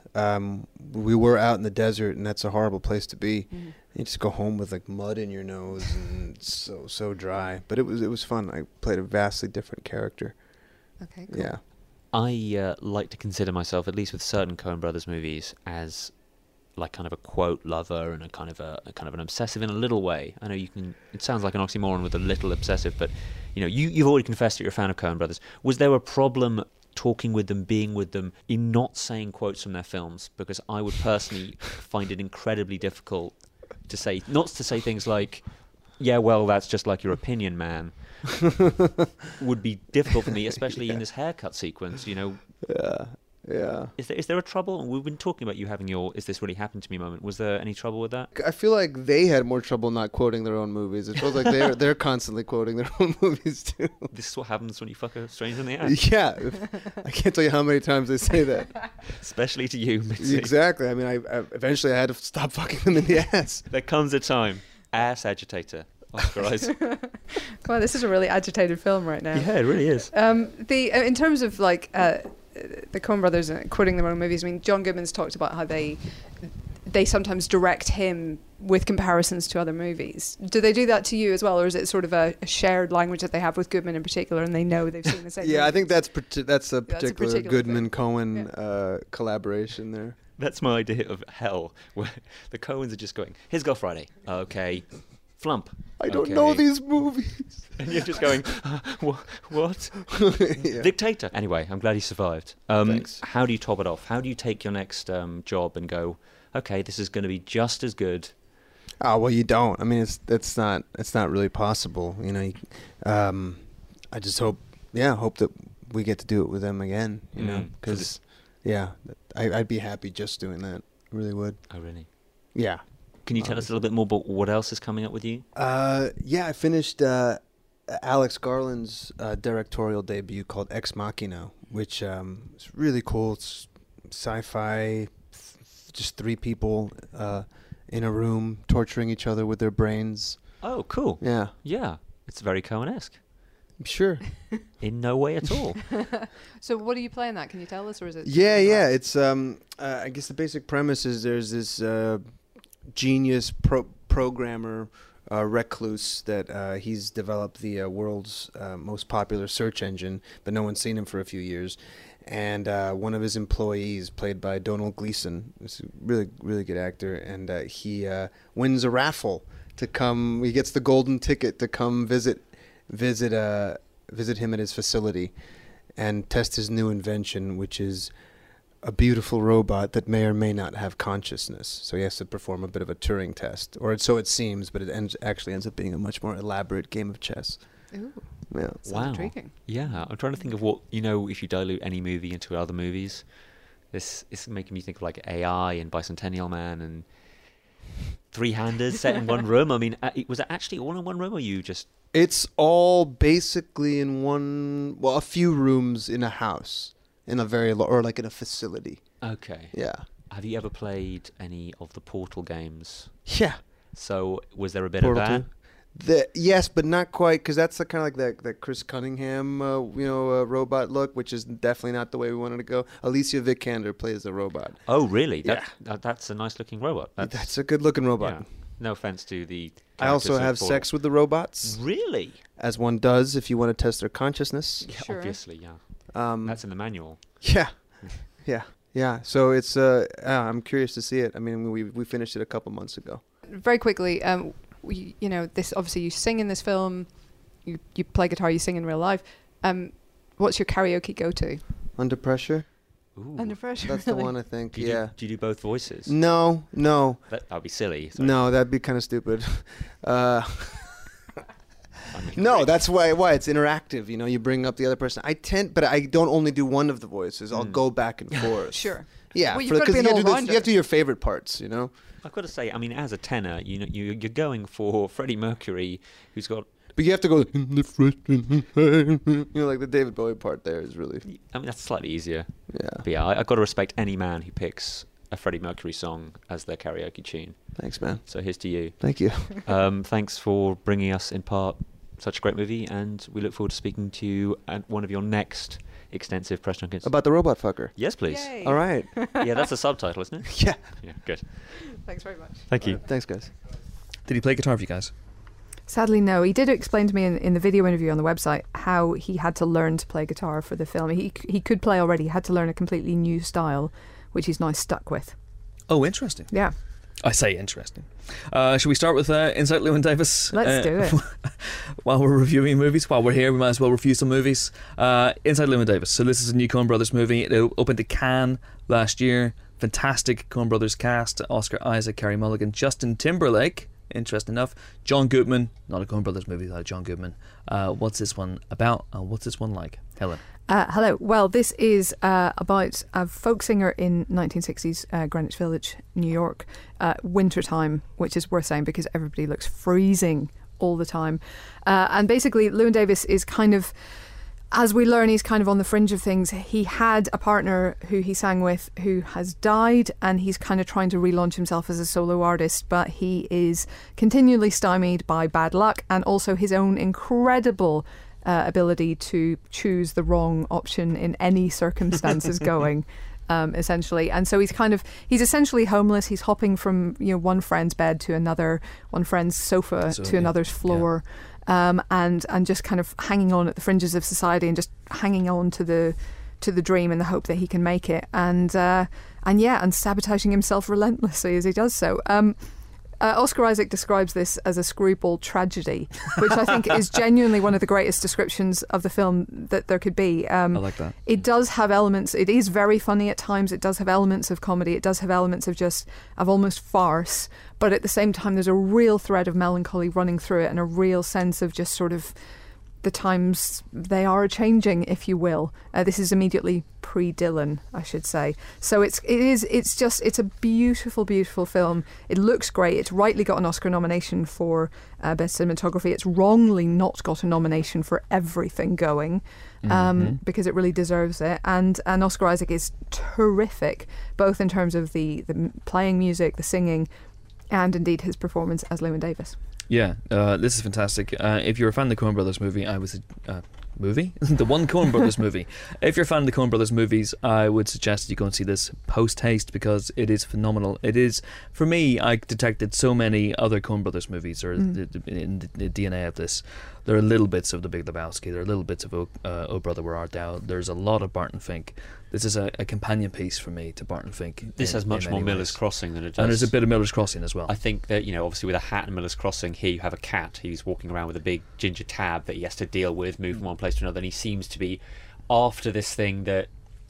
We were out in the desert, and that's a horrible place to be. Mm-hmm. You just go home with like mud in your nose, and it's so dry. But it was fun. I played a vastly different character. Okay, cool. Yeah. I like to consider myself, at least with certain Coen Brothers movies, as like kind of a quote lover and a kind of an obsessive in a little way. I know you can. It sounds like an oxymoron with a little obsessive, but you've already confessed that you're a fan of Coen Brothers. Was there a problem talking with them, being with them, in not saying quotes from their films? Because I would personally find it incredibly difficult to say things like, "Yeah, well, that's just like your opinion, man." Would be difficult for me, especially in this haircut sequence. Yeah. Is there a trouble? We've been talking about you having your "is this really happened to me" moment. Was there any trouble with that? I feel like they had more trouble not quoting their own movies. It feels like they're constantly quoting their own movies too. This is what happens when you fuck a stranger in the ass. Yeah, I can't tell you how many times they say that. Especially to you, Mitzi. Exactly. I mean, I eventually I had to stop fucking them in the ass. There comes a time. Ass agitator. Oscar Isaac. Well, this is a really agitated film right now. Yeah, it really is. In terms of like the Coen Brothers quoting their own movies, I mean, John Goodman's talked about how they sometimes direct him with comparisons to other movies. Do they do that to you as well, or is it sort of a shared language that they have with Goodman in particular, and they know they've seen the same? Yeah, movies? I think that's a particular Goodman thing. Coen collaboration there. That's my idea of hell, where the Coens are just going, "Here's Go Friday." Okay. Flump. I don't Okay. know these movies. And you're just going, what? Yeah. Dictator. Anyway, I'm glad he survived. Thanks. How do you top it off? How do you take your next job and go, okay, this is going to be just as good? Oh well, you don't. I mean, it's not really possible. I just hope that we get to do it with them again. Because I'd be happy just doing that. Really would. Oh, really? Yeah. Can you tell us a little bit more about what else is coming up with you? Yeah, I finished Alex Garland's directorial debut called Ex Machina, which is really cool. It's sci-fi, just three people in a room torturing each other with their brains. Oh, cool. Yeah. Yeah, it's very Coen-esque. Sure. In no way at all. So what are you playing that? Can you tell us, or is it? Yeah. It's I guess the basic premise is there's this genius programmer recluse that he's developed the world's most popular search engine, but no one's seen him for a few years. And one of his employees, played by Donald Gleason, is a really, really good actor, and he wins a raffle to come. He gets the golden ticket to come visit him at his facility and test his new invention, which is a beautiful robot that may or may not have consciousness. So he has to perform a bit of a Turing test, or so it seems, but it actually ends up being a much more elaborate game of chess. Ooh. Yeah. Sounds intriguing. Yeah, I'm trying to think of what, if you dilute any movie into other movies, this is making me think of like AI and Bicentennial Man and Three-Handers set in one room. I mean, was it actually all in one room, or you just... It's all basically in a few rooms in a house, in a or like in a facility. Okay. Yeah. Have you ever played any of the Portal games? Yeah. So was there a bit Portal of that? 2? Yes, but not quite, because that's kind of like that Chris Cunningham, robot look, which is definitely not the way we wanted to go. Alicia Vikander plays the robot. Oh, really? Yeah. That's a nice-looking robot. That's a good-looking robot. Yeah. No offense to the... I also have sex with the robots. Really? As one does if you want to test their consciousness. Yeah, Sure. obviously, yeah. That's in the manual. Yeah. So it's I'm curious to see it. I mean, we finished it a couple months ago. Very quickly, this obviously you sing in this film, you play guitar, you sing in real life. What's your karaoke go-to? Under Pressure. Ooh. Under Pressure. That's really? the one, I think. Do you Yeah. do you do both voices? No. That would be silly. Sorry. No, that'd be kind of stupid. I mean, No, that's why it's interactive. You bring up the other person. But I don't only do one of the voices. I'll go back and forth. Sure. Yeah, Well, you've got to be an you all-rounder. have to do your favorite parts. I've got to say, I mean, as a tenor, you're going for Freddie Mercury, who's got... But you have to go in the fresh, like the David Bowie part there is really. I mean, that's slightly easier. Yeah. But yeah, I've got to respect any man who picks a Freddie Mercury song as their karaoke tune. Thanks, man. So here's to you. Thank you. Thanks for bringing us in part such a great movie, and we look forward to speaking to you at one of your next extensive press junkets. About the robot fucker. Yes, please. Yay. All right. Yeah, that's the subtitle, isn't it? Yeah. Yeah, good. Thanks very much. Thank you. Thanks, guys. Did he play guitar for you guys? Sadly, no. He did explain to me in the video interview on the website how he had to learn to play guitar for the film. He could play already. He had to learn a completely new style, which he's now stuck with. Oh, interesting. Yeah. I say interesting. Should we start with Inside Llewyn Davis? Let's do it. While we're reviewing movies, while we're here, we might as well review some movies. Inside Llewyn Davis. So this is a new Coen Brothers movie. It opened to Cannes last year. Fantastic Coen Brothers cast. Oscar Isaac, Carey Mulligan, Justin Timberlake. Interesting enough. John Goodman. Not a Coen Brothers movie without John Goodman. What's this one about? What's this one like? Helen. Hello. Well, this is about a folk singer in 1960s Greenwich Village, New York, wintertime, which is worth saying because everybody looks freezing all the time. And basically, Llewyn Davis is kind of, as we learn, he's kind of on the fringe of things. He had a partner who he sang with who has died, and he's kind of trying to relaunch himself as a solo artist, but he is continually stymied by bad luck and also his own incredible ability to choose the wrong option in any circumstances going, essentially. And so he's essentially homeless. He's hopping from one friend's bed to another, one friend's sofa to another's floor. Yeah. And just kind of hanging on at the fringes of society and just hanging on to the dream in the hope that he can make it, and sabotaging himself relentlessly as he does so. Oscar Isaac describes this as a screwball tragedy, which I think is genuinely one of the greatest descriptions of the film that there could be. I like that. It does have elements. It is very funny at times. It does have elements of comedy. It does have elements of almost farce. But at the same time, there's a real thread of melancholy running through it, and a real sense of just sort of the times they are changing, if you will. This is immediately pre-Dylan, I should say. So it's a beautiful, beautiful film. It looks great. It's rightly got an Oscar nomination for Best Cinematography. It's wrongly not got a nomination for everything going, because it really deserves it. And Oscar Isaac is terrific, both in terms of the playing music, the singing, and indeed his performance as Llewyn Davis. Yeah, this is fantastic. If you're a fan of the Coen Brothers movie, movie? The one Coen Brothers movie. If you're a fan of the Coen Brothers movies, I would suggest you go and see this post-haste, because it is phenomenal. It is, for me, I detected so many other Coen Brothers movies in the DNA of this. There are little bits of The Big Lebowski, there are little bits of Oh Brother, Where Art Thou. There's a lot of Barton Fink. This is a companion piece for me to Barton Fink. This has much more Miller's Crossing than it does. And there's a bit of Miller's Crossing as well. I think that, obviously with a hat and Miller's Crossing, here you have a cat who's walking around with a big ginger tab that he has to deal with, move from one place to another, and he seems to be after this thing that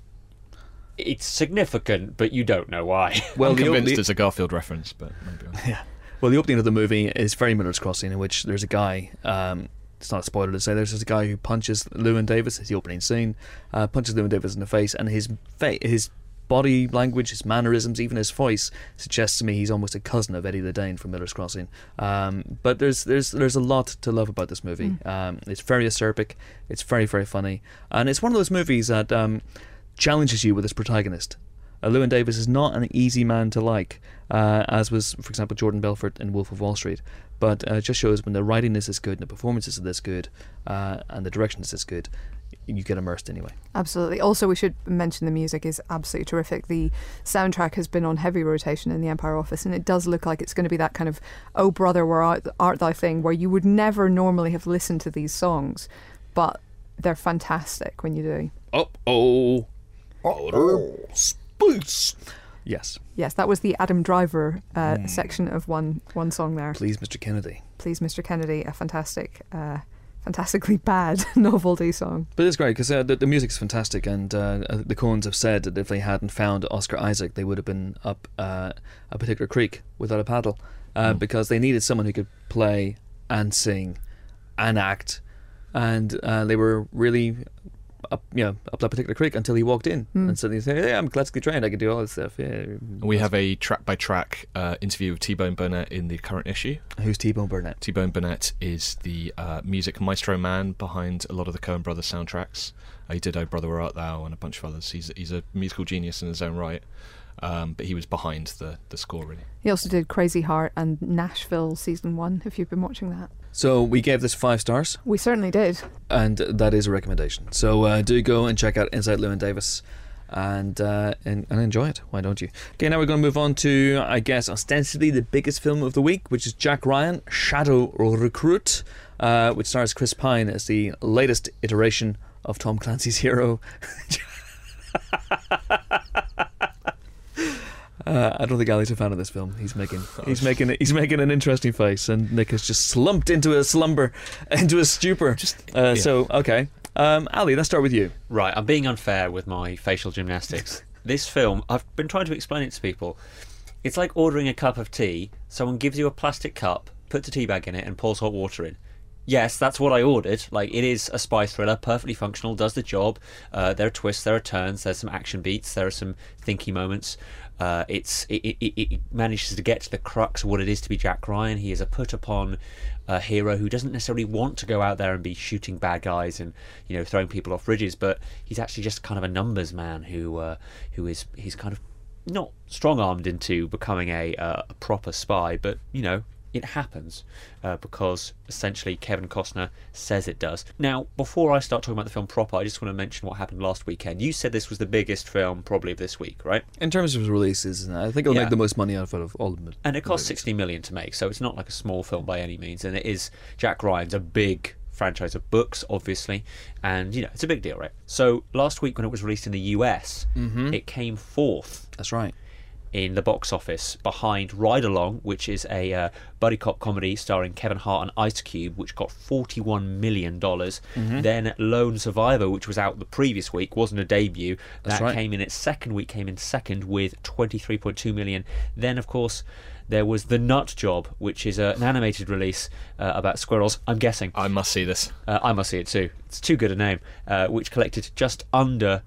it's significant, but you don't know why. Well, I'm convinced it's a Garfield reference, but maybe. Yeah. Well, the opening of the movie is very Miller's Crossing, in which there's a guy... it's not a spoiler to say, there's this guy who punches Llewyn Davis. It's the opening scene. Punches Llewyn Davis in the face, and his body language, his mannerisms, even his voice suggests to me he's almost a cousin of Eddie the Dane from Miller's Crossing. But there's a lot to love about this movie. It's very acerbic. It's very, very funny, and it's one of those movies that challenges you with its protagonist. Llewyn Davis is not an easy man to like, as was, for example, Jordan Belfort in Wolf of Wall Street. But it just shows when the writing is this good and the performances are this good and the direction is this good, you get immersed anyway. Absolutely. Also, we should mention the music is absolutely terrific. The soundtrack has been on heavy rotation in the Empire Office, and it does look like it's going to be that kind of "Oh Brother, Where Art Thou" thing, where you would never normally have listened to these songs, but they're fantastic when you do. Space. Yes. Yes, that was the Adam Driver section of one song there. Please, Mr. Kennedy. Please, Mr. Kennedy, a fantastically bad novelty song. But it's great, because the music's fantastic, and the Coens have said that if they hadn't found Oscar Isaac, they would have been up a particular creek without a paddle, because they needed someone who could play and sing and act, and they were really... up that particular creek until he walked in and suddenly said, "Hey, I'm classically trained. I can do all this stuff." Yeah. We have a track-by-track interview with T-Bone Burnett in the current issue. Who's T-Bone Burnett? T-Bone Burnett is the music maestro man behind a lot of the Coen Brothers soundtracks. He did "Oh Brother, Where Art Thou" and a bunch of others. He's a musical genius in his own right. But he was behind the score, really. He also did Crazy Heart and Nashville Season 1, if you've been watching that. So we gave this 5 stars. We certainly did. And that is a recommendation. So do go and check out Inside Llewyn Davis and enjoy it. Why don't you? Okay, now we're going to move on to, I guess, ostensibly the biggest film of the week, which is Jack Ryan, Shadow Recruit, which stars Chris Pine as the latest iteration of Tom Clancy's hero. I don't think Ali's a fan of this film. He's making an interesting face, and Nick has just slumped into a stupor. So okay, Ali, let's start with you. Right, I'm being unfair with my facial gymnastics. This film, I've been trying to explain it to people. It's like ordering a cup of tea. Someone gives you a plastic cup, puts a tea bag in it, and pours hot water in. Yes, that's what I ordered. Like, it is a spy thriller, perfectly functional, does the job. There are twists, there are turns, there's some action beats, there are some thinky moments. It manages to get to the crux of what it is to be Jack Ryan. He is a put-upon hero who doesn't necessarily want to go out there and be shooting bad guys and throwing people off bridges, but he's actually just kind of a numbers man he's kind of not strong-armed into becoming a proper spy, but it happens because essentially Kevin Costner says it does. Now, before I start talking about the film proper, I just want to mention what happened last weekend. You said this was the biggest film probably of this week, right? In terms of releases, I think it'll make the most money out of all of them. And it cost $60 million to make, so it's not like a small film by any means. And it is Jack Ryan's a big franchise of books, obviously, and it's a big deal, right? So last week when it was released in the US, it came 4th. That's right. In the box office, behind Ride Along, which is a buddy cop comedy starring Kevin Hart and Ice Cube, which got $41 million. Then Lone Survivor, which was out the previous week, wasn't a debut. That came in its second week, came in second with $23.2 million. Then, of course, there was The Nut Job, which is an animated release about squirrels. I'm guessing. I must see this. I must see it too. It's too good a name. Which collected just over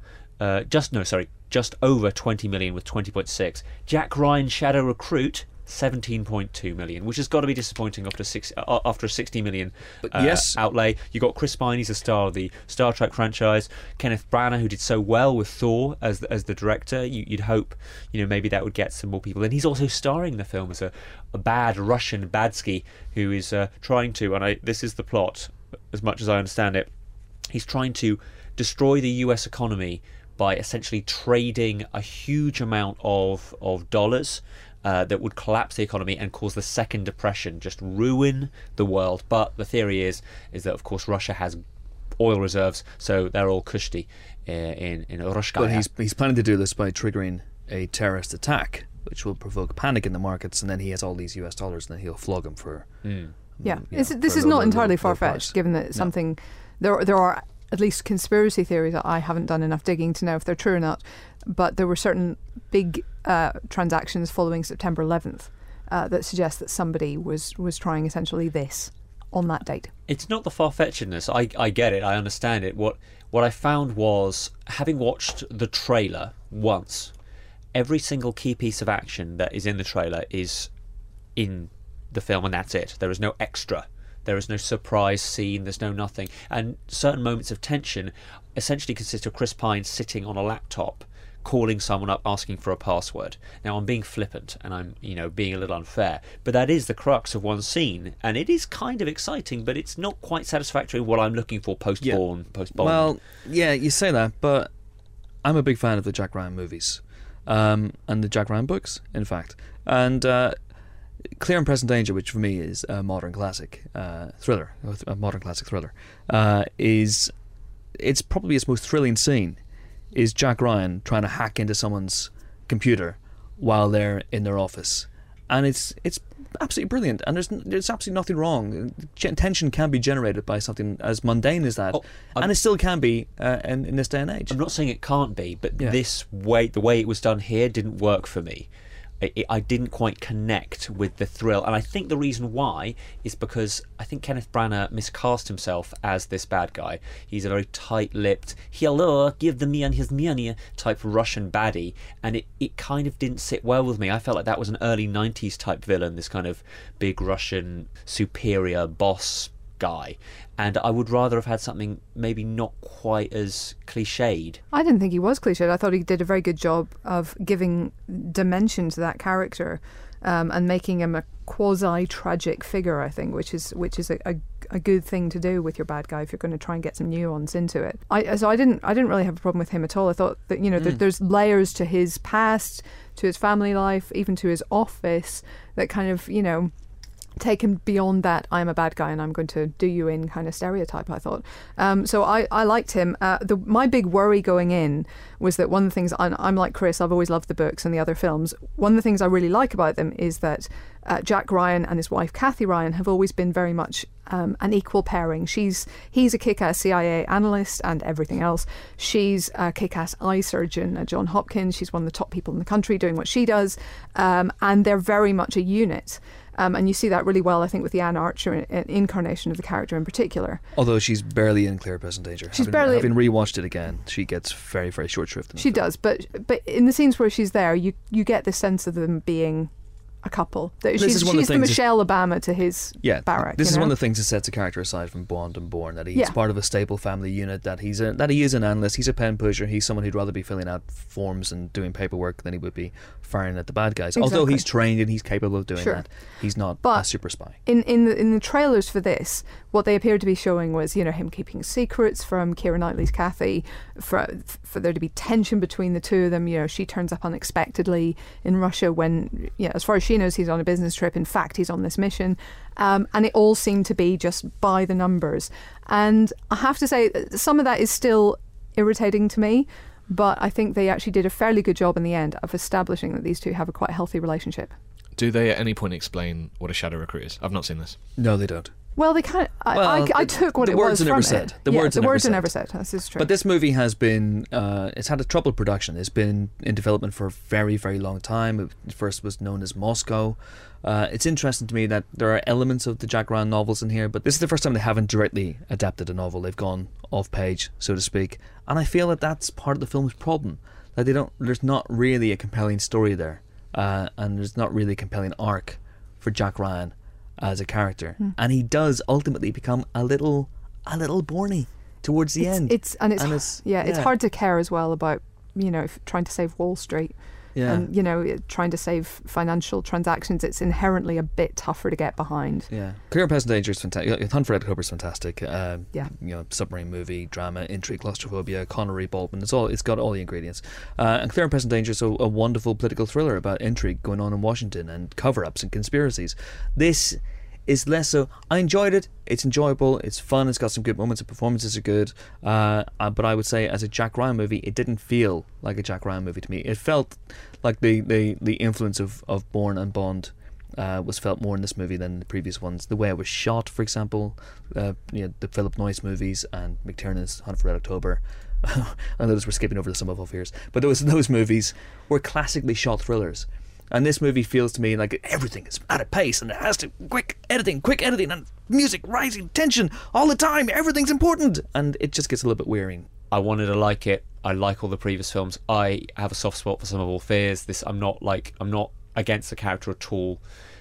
20 million with 20.6. Jack Ryan Shadow Recruit, 17.2 million, which has got to be disappointing after a 60 million outlay. You got Chris Pine, he's a star of the Star Trek franchise. Kenneth Branagh, who did so well with Thor as the director. You'd hope, maybe that would get some more people. And he's also starring in the film as a bad Russian Badsky who is trying to, and this is the plot, as much as I understand it, he's trying to destroy the US economy by essentially trading a huge amount of dollars that would collapse the economy and cause the second depression, just ruin the world. But the theory is that, of course, Russia has oil reserves, so they're all kushti in Roshkaya. But he's planning to do this by triggering a terrorist attack, which will provoke panic in the markets, and then he has all these US dollars, and then he'll flog them for... This is not entirely far-fetched, given that something... There are at least conspiracy theories that I haven't done enough digging to know if they're true or not, but there were certain big transactions following September 11th that suggest that somebody was trying essentially this on that date. It's not the far-fetchedness. I get it. I understand it. What I found was, having watched the trailer once, every single key piece of action that is in the trailer is in the film, and that's it. There is no extra. There is no surprise scene, there's no nothing. And certain moments of tension essentially consist of Chris Pine sitting on a laptop, calling someone up, asking for a password. Now, I'm being flippant, and I'm, being a little unfair, but that is the crux of one scene, and it is kind of exciting, but it's not quite satisfactory in what I'm looking for post-Bond. Well, yeah, you say that, but I'm a big fan of the Jack Ryan movies, and the Jack Ryan books, in fact. And Clear and Present Danger, which for me is a modern classic thriller, it's probably its most thrilling scene is Jack Ryan trying to hack into someone's computer while they're in their office, and it's absolutely brilliant, and there's absolutely nothing wrong. Tension can be generated by something as mundane as that, and it still can be in this day and age. I'm not saying it can't be, but the way it was done here didn't work for me. I didn't quite connect with the thrill, and I think the reason why is because I think Kenneth Branagh miscast himself as this bad guy. He's a very tight-lipped, hello, give the man his money type Russian baddie, and it kind of didn't sit well with me. I felt like that was an early 90s type villain, this kind of big Russian superior boss guy, and I would rather have had something maybe not quite as cliched. I didn't think he was cliched. I thought he did a very good job of giving dimension to that character, and making him a quasi-tragic figure, I think, which is a good thing to do with your bad guy if you're going to try and get some nuance into it. So I didn't really have a problem with him at all. I thought that there's layers to his past, to his family life, even to his office that kind of taken beyond that I'm a bad guy and I'm going to do you in kind of stereotype, I thought. So I liked him. My big worry going in was that one of the things, I'm like Chris, I've always loved the books and the other films. One of the things I really like about them is that Jack Ryan and his wife Kathy Ryan have always been very much an equal pairing. He's a kick-ass CIA analyst and everything else. She's a kick-ass eye surgeon at Johns Hopkins. She's one of the top people in the country doing what she does, and they're very much a unit. And you see that really well, I think, with the Anne Archer incarnation of the character in particular. Although she's barely in Clear Present Danger. Having rewatched it again, she gets very, very short shrift. She does, but in the scenes where she's there, you get the sense of them being a couple. She's the Michelle Obama to his Barack. This is one of the things that sets a character aside from Bond and Bourne, that he's part of a stable family unit, that he is an analyst, he's a pen pusher, he's someone who'd rather be filling out forms and doing paperwork than he would be firing at the bad guys. Exactly. Although he's trained and he's capable of doing that, he's not a super spy. In the trailers for this, what they appeared to be showing was him keeping secrets from Keira Knightley's Kathy, for there to be tension between the two of them. She turns up unexpectedly in Russia when, as far as she knows, he's on a business trip. In fact, he's on this mission, and it all seemed to be just by the numbers. And I have to say, some of that is still irritating to me, but I think they actually did a fairly good job in the end of establishing that these two have a quite healthy relationship. Do they at any point explain what a shadow recruit is? I've not seen this. No, they don't. Well, they kind of. I took what the it words was are never from said. it. The words are never said. This is true. But this movie has been, it's had a troubled production. It's been in development for a very, very long time. It first was known as Moscow. It's interesting to me that there are elements of the Jack Ryan novels in here, but this is the first time they haven't directly adapted a novel. They've gone off page, so to speak. And I feel that that's part of the film's problem. That there's not really a compelling story there. And there's not really a compelling arc for Jack Ryan as a character, and he does ultimately become a little borny towards the end. It's hard to care as well about trying to save Wall Street, and trying to save financial transactions. It's inherently a bit tougher to get behind. Yeah, Clear and Present Danger is fantastic. Hunt for Red October is fantastic. Submarine movie, drama, intrigue, claustrophobia, Connery, Baldwin. It's got all the ingredients. And Clear and Present Danger is a wonderful political thriller about intrigue going on in Washington and cover-ups and conspiracies. This is less so. I enjoyed it. It's enjoyable. It's fun. It's got some good moments. The performances are good. But I would say, as a Jack Ryan movie, it didn't feel like a Jack Ryan movie to me. It felt like the influence of Bourne and Bond was felt more in this movie than the previous ones. The way it was shot, for example, the Philip Noyce movies and McTiernan's Hunt for Red October. I notice we're skipping over the Sum of All Fears, but those movies were classically shot thrillers. And this movie feels to me like everything is at a pace, and it has to quick editing, and music, rising tension all the time. Everything's important, and it just gets a little bit wearying. I wanted to like it. I like all the previous films. I have a soft spot for Sum of All Fears. I'm not against the character at all.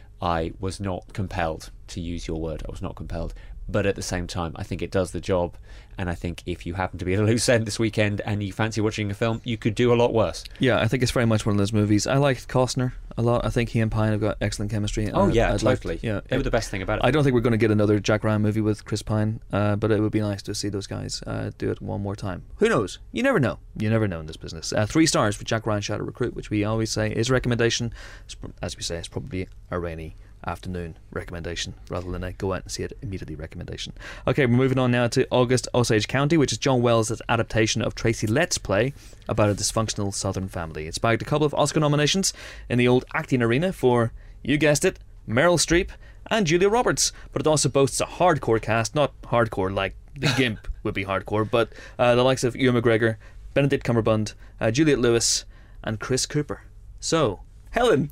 I was not compelled, to use your word. I was not compelled. But at the same time, I think it does the job. And I think if you happen to be at a loose end this weekend and you fancy watching a film, you could do a lot worse. Yeah, I think it's very much one of those movies. I liked Costner a lot. I think he and Pine have got excellent chemistry. Totally. They were the best thing about it. I don't think we're going to get another Jack Ryan movie with Chris Pine, but it would be nice to see those guys do it one more time. Who knows? You never know. You never know in this business. 3 stars for Jack Ryan Shadow Recruit, which we always say is a recommendation. As we say, it's probably a rainy afternoon recommendation rather than a go out and see it immediately recommendation. Okay, we're moving on now to August Osage County, which is John Wells' adaptation of Tracy Letts' play about a dysfunctional Southern family. It's bagged a couple of Oscar nominations in the old acting arena for, you guessed it, Meryl Streep and Julia Roberts, but it also boasts a hardcore cast, not hardcore like The Gimp would be hardcore, but the likes of Ewan McGregor, Benedict Cumberbatch, Juliette Lewis and Chris Cooper. So, Helen.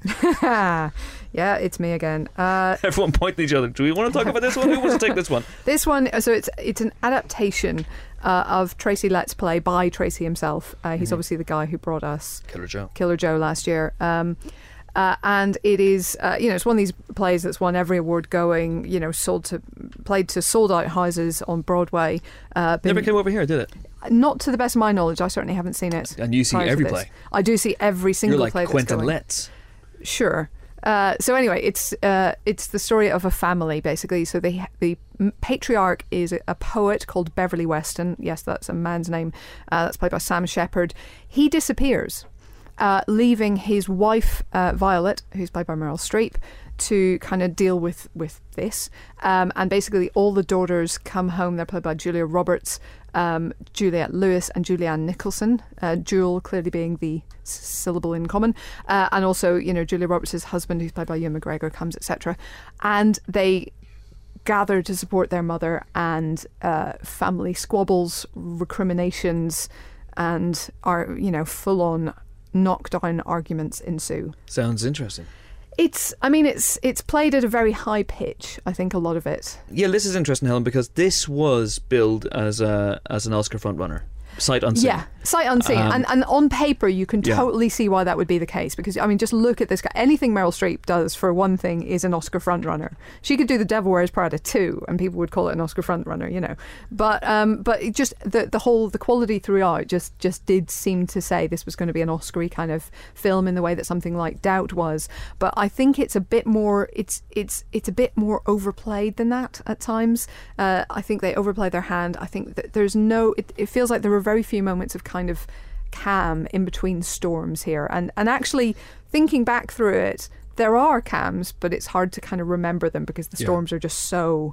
Yeah, it's me again. Everyone pointing at each other. Do we want to talk about this one? Who wants to take this one? This one, so it's an adaptation of Tracy Letts' play by Tracy himself. He's obviously the guy who brought us Killer Joe last year. And it is, it's one of these plays that's won every award going, played to sold out houses on Broadway. Never came over here, did it? Not to the best of my knowledge. I certainly haven't seen it. And you see every play? I do see every single play that's going. You're like Quentin Letts. Sure. So anyway, it's the story of a family, basically. So the patriarch is a poet called Beverly Weston. Yes, that's a man's name. That's played by Sam Shepard. He disappears, leaving his wife, Violet, who's played by Meryl Streep, to kind of deal with this. And basically all the daughters come home. They're played by Julia Roberts, Juliette Lewis and Julianne Nicholson, Jewel clearly being the syllable in common, and also Julia Roberts' husband, who's played by Ewan McGregor, comes, etc. And they gather to support their mother, and family squabbles, recriminations, and are full-on knockdown arguments ensue. Sounds interesting. It's played at a very high pitch, I think, a lot of it. Yeah, this is interesting, Helen, because this was billed as an Oscar frontrunner. Sight unseen. Yeah, sight unseen. And on paper, you can totally see why that would be the case. Because, just look at this guy. Anything Meryl Streep does, for one thing, is an Oscar frontrunner. She could do The Devil Wears Prada 2, and people would call it an Oscar frontrunner, But it just the quality throughout just did seem to say this was going to be an Oscar-y kind of film in the way that something like Doubt was. But I think it's a bit more it's a bit more overplayed than that at times. I think they overplayed their hand. I think that there's it feels like there were very few moments of kind of calm in between storms here, and actually thinking back through it, there are calms, but it's hard to kind of remember them because the storms are just so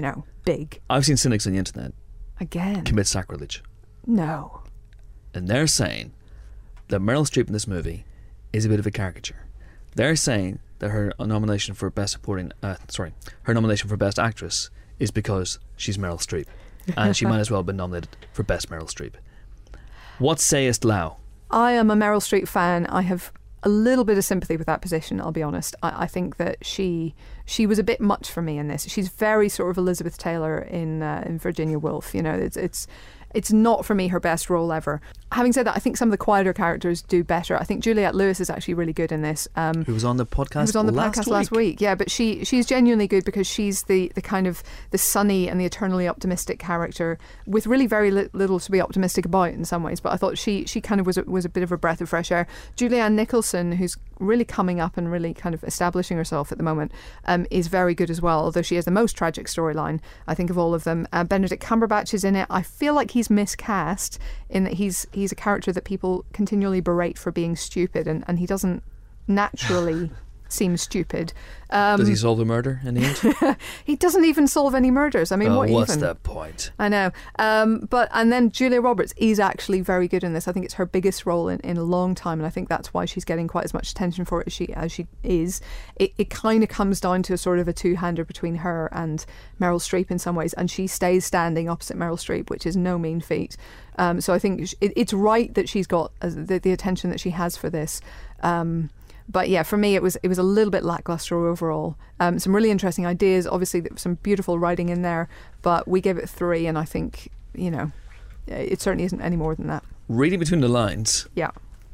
big. I've seen cynics on the internet again commit sacrilege. No. And they're saying that Meryl Streep in this movie is a bit of a caricature. They're saying that her nomination for Best Actress is because she's Meryl Streep, and she might as well have been nominated for Best Meryl Streep. What sayest thou? I am a Meryl Streep fan. I have a little bit of sympathy with that position, I'll be honest. I think that she was a bit much for me in this. She's very sort of Elizabeth Taylor in Virginia Woolf. You know, it's not for me her best role ever. Having said that, I think some of the quieter characters do better. I think Juliette Lewis is actually really good in this. Who was on the podcast? Who was on the podcast last week? Yeah, but she's genuinely good because she's the kind of the sunny and the eternally optimistic character with really very little to be optimistic about in some ways. But I thought she kind of was a bit of a breath of fresh air. Julianne Nicholson, who's really coming up and really kind of establishing herself at the moment, is very good as well. Although she has the most tragic storyline, I think, of all of them. Benedict Cumberbatch is in it. I feel like he's miscast in that he's a character that people continually berate for being stupid, and he doesn't naturally seem stupid. Does he solve a murder in the end? He doesn't even solve any murders. I mean, what's the point? I know. And then Julia Roberts is actually very good in this. I think it's her biggest role in a long time, and I think that's why she's getting quite as much attention for it as she is. It kind of comes down to a sort of a two-hander between her and Meryl Streep in some ways, and she stays standing opposite Meryl Streep, which is no mean feat. So I think it's right that she's got the attention that she has for this. But yeah, for me, it was a little bit lackluster overall. Some really interesting ideas. Obviously, some beautiful writing in there. But we gave it 3, and I think, you know, it certainly isn't any more than that. Reading between the lines, yeah,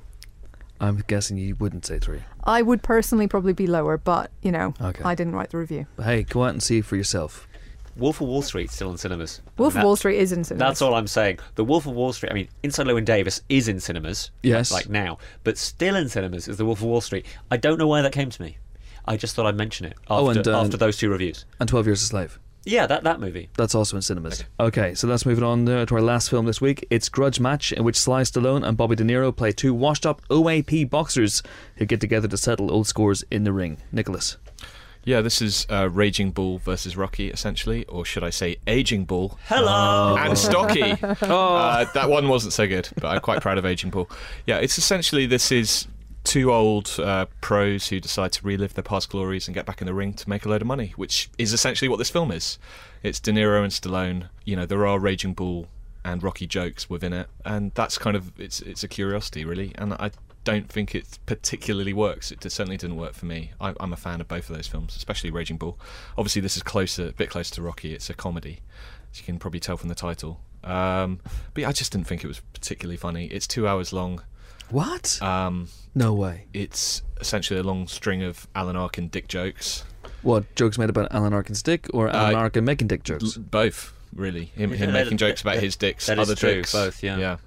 I'm guessing you wouldn't say 3. I would personally probably be lower, but, you know, okay. I didn't write the review. But hey, go out and see for yourself. Wolf of Wall Street still in cinemas. Wolf of Wall Street is in cinemas. That's all I'm saying. The Wolf of Wall Street, I mean, Inside Llewyn Davis is in cinemas. Yes. Like now. But still in cinemas is The Wolf of Wall Street. I don't know why that came to me. I just thought I'd mention it after those 2 reviews. And 12 Years a Slave. Yeah, that movie. That's also in cinemas. Okay, so let's move on to our last film this week. It's Grudge Match, in which Sly Stallone and Bobby De Niro play 2 washed-up OAP boxers who get together to settle old scores in the ring. Nicholas. Yeah, this is Raging Bull versus Rocky, essentially, or should I say Aging Bull. Hello! And Stocky. That one wasn't so good, but I'm quite proud of Aging Bull. Yeah, it's essentially, this is 2 old pros who decide to relive their past glories and get back in the ring to make a load of money, which is essentially what this film is. It's De Niro and Stallone. You know, there are Raging Bull and Rocky jokes within it, and that's kind of, it's a curiosity, really, and I don't think it particularly works. It certainly didn't work for me. I'm a fan of both of those films, especially Raging Bull. Obviously, this is a bit closer to Rocky. It's a comedy, as you can probably tell from the title. But yeah, I just didn't think it was particularly funny. It's 2 hours long. What? No way. It's essentially a long string of Alan Arkin dick jokes. What, jokes made about Alan Arkin's dick, or Alan Arkin making dick jokes? Both, really. Him making jokes about his dicks, that other is true, dicks. both, yeah.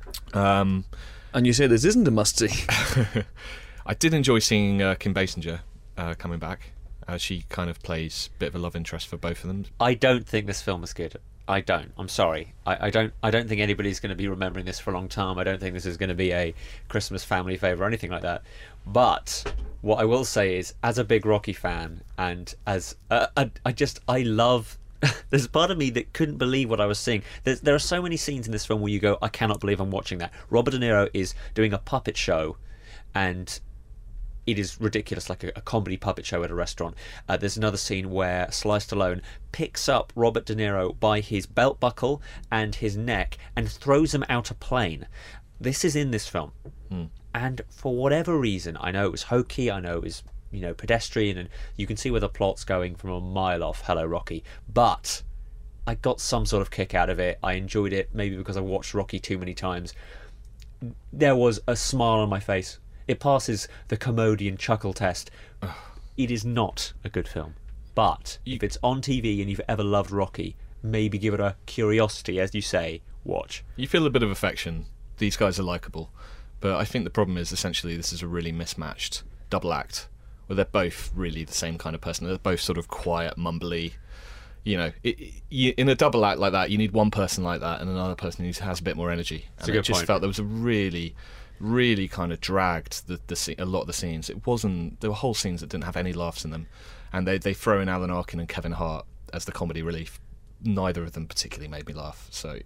And you say this isn't a must-see. I did enjoy seeing Kim Basinger coming back. She kind of plays a bit of a love interest for both of them. I don't think this film is good. I don't. I'm sorry. I don't think anybody's going to be remembering this for a long time. I don't think this is going to be a Christmas family favourite or anything like that. But what I will say is, as a big Rocky fan, and as I love. There's part of me that couldn't believe what I was seeing. There are so many scenes in this film where you go, I cannot believe I'm watching that. Robert De Niro is doing a puppet show, and it is ridiculous, like a comedy puppet show at a restaurant. There's another scene where Sly Stallone picks up Robert De Niro by his belt buckle and his neck and throws him out a plane. This is in this film. And for whatever reason, I know it was hokey, I know it was, you know, pedestrian, and you can see where the plot's going from a mile off. Hello, Rocky. But I got some sort of kick out of it. I enjoyed it, maybe because I watched Rocky too many times. There was a smile on my face. It passes the Commodian chuckle test. It is not a good film. But if it's on TV and you've ever loved Rocky, maybe give it a curiosity, as you say, watch. You feel a bit of affection. These guys are likeable. But I think the problem is, essentially, this is a really mismatched double act. Well, they're both really the same kind of person. They're both sort of quiet, mumbly. You know, in a double act like that, you need one person like that and another person who has a bit more energy. That's and a I good just point. felt there was a really kind of dragged a lot of the scenes. It wasn't. There were whole scenes that didn't have any laughs in them, and they throw in Alan Arkin and Kevin Hart as the comedy relief. Neither of them particularly made me laugh. So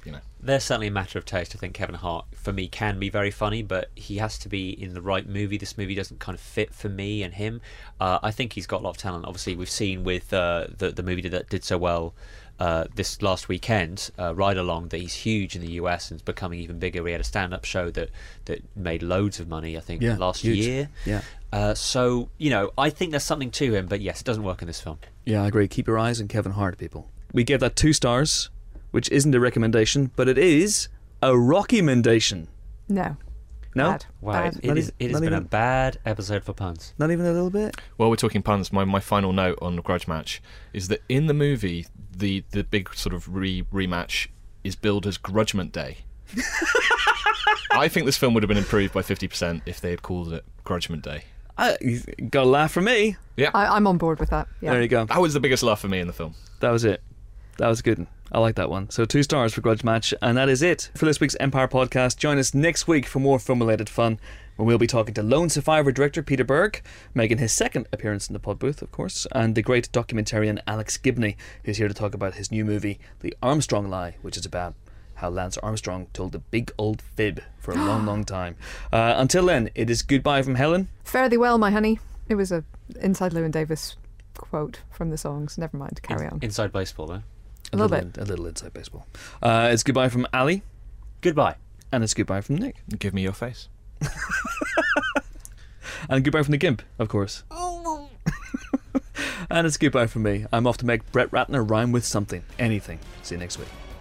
There's certainly a matter of taste. I think Kevin Hart, for me, can be very funny, but he has to be in the right movie. This movie doesn't kind of fit for me and him. I think he's got a lot of talent. Obviously, we've seen with the movie that did so well this last weekend, Ride Along, that he's huge in the US and is becoming even bigger. We had a stand-up show that made loads of money, I think, last year. Yeah. So, I think there's something to him, but yes, it doesn't work in this film. Yeah, I agree. Keep your eyes on Kevin Hart, people. We gave that 2 stars, which isn't a recommendation, but it is a Rocky-mendation. No. No? Bad. Wow, Bad. it has been a bad episode for puns. Not even a little bit? Well, we're talking puns. My final note on the Grudge match is that in the movie, the big sort of rematch is billed as Grudgement Day. I think this film would have been improved by 50% if they had called it Grudgement Day. You got a laugh from me. Yeah. I'm on board with that. Yeah. There you go. That was the biggest laugh for me in the film. That was it. That was a good one. I like that one. So 2 stars for Grudge Match, and that is it for this week's Empire podcast. Join us next week for more film-related fun, when we'll be talking to Lone Survivor director Peter Berg, making his second appearance in the pod booth, of course, and the great documentarian Alex Gibney, who's here to talk about his new movie, The Armstrong Lie, which is about how Lance Armstrong told a big old fib for a long, long time. Until then, it is goodbye from Helen. Fare thee well, my honey. It was a inside Llewyn Davis quote from the songs. Never mind. Carry on. Inside baseball, though. A little bit. A little inside baseball. It's goodbye from Ali. Goodbye. And it's goodbye from Nick. Give me your face. And goodbye from the Gimp, of course. And it's goodbye from me. I'm off to make Brett Ratner rhyme with something. Anything. See you next week.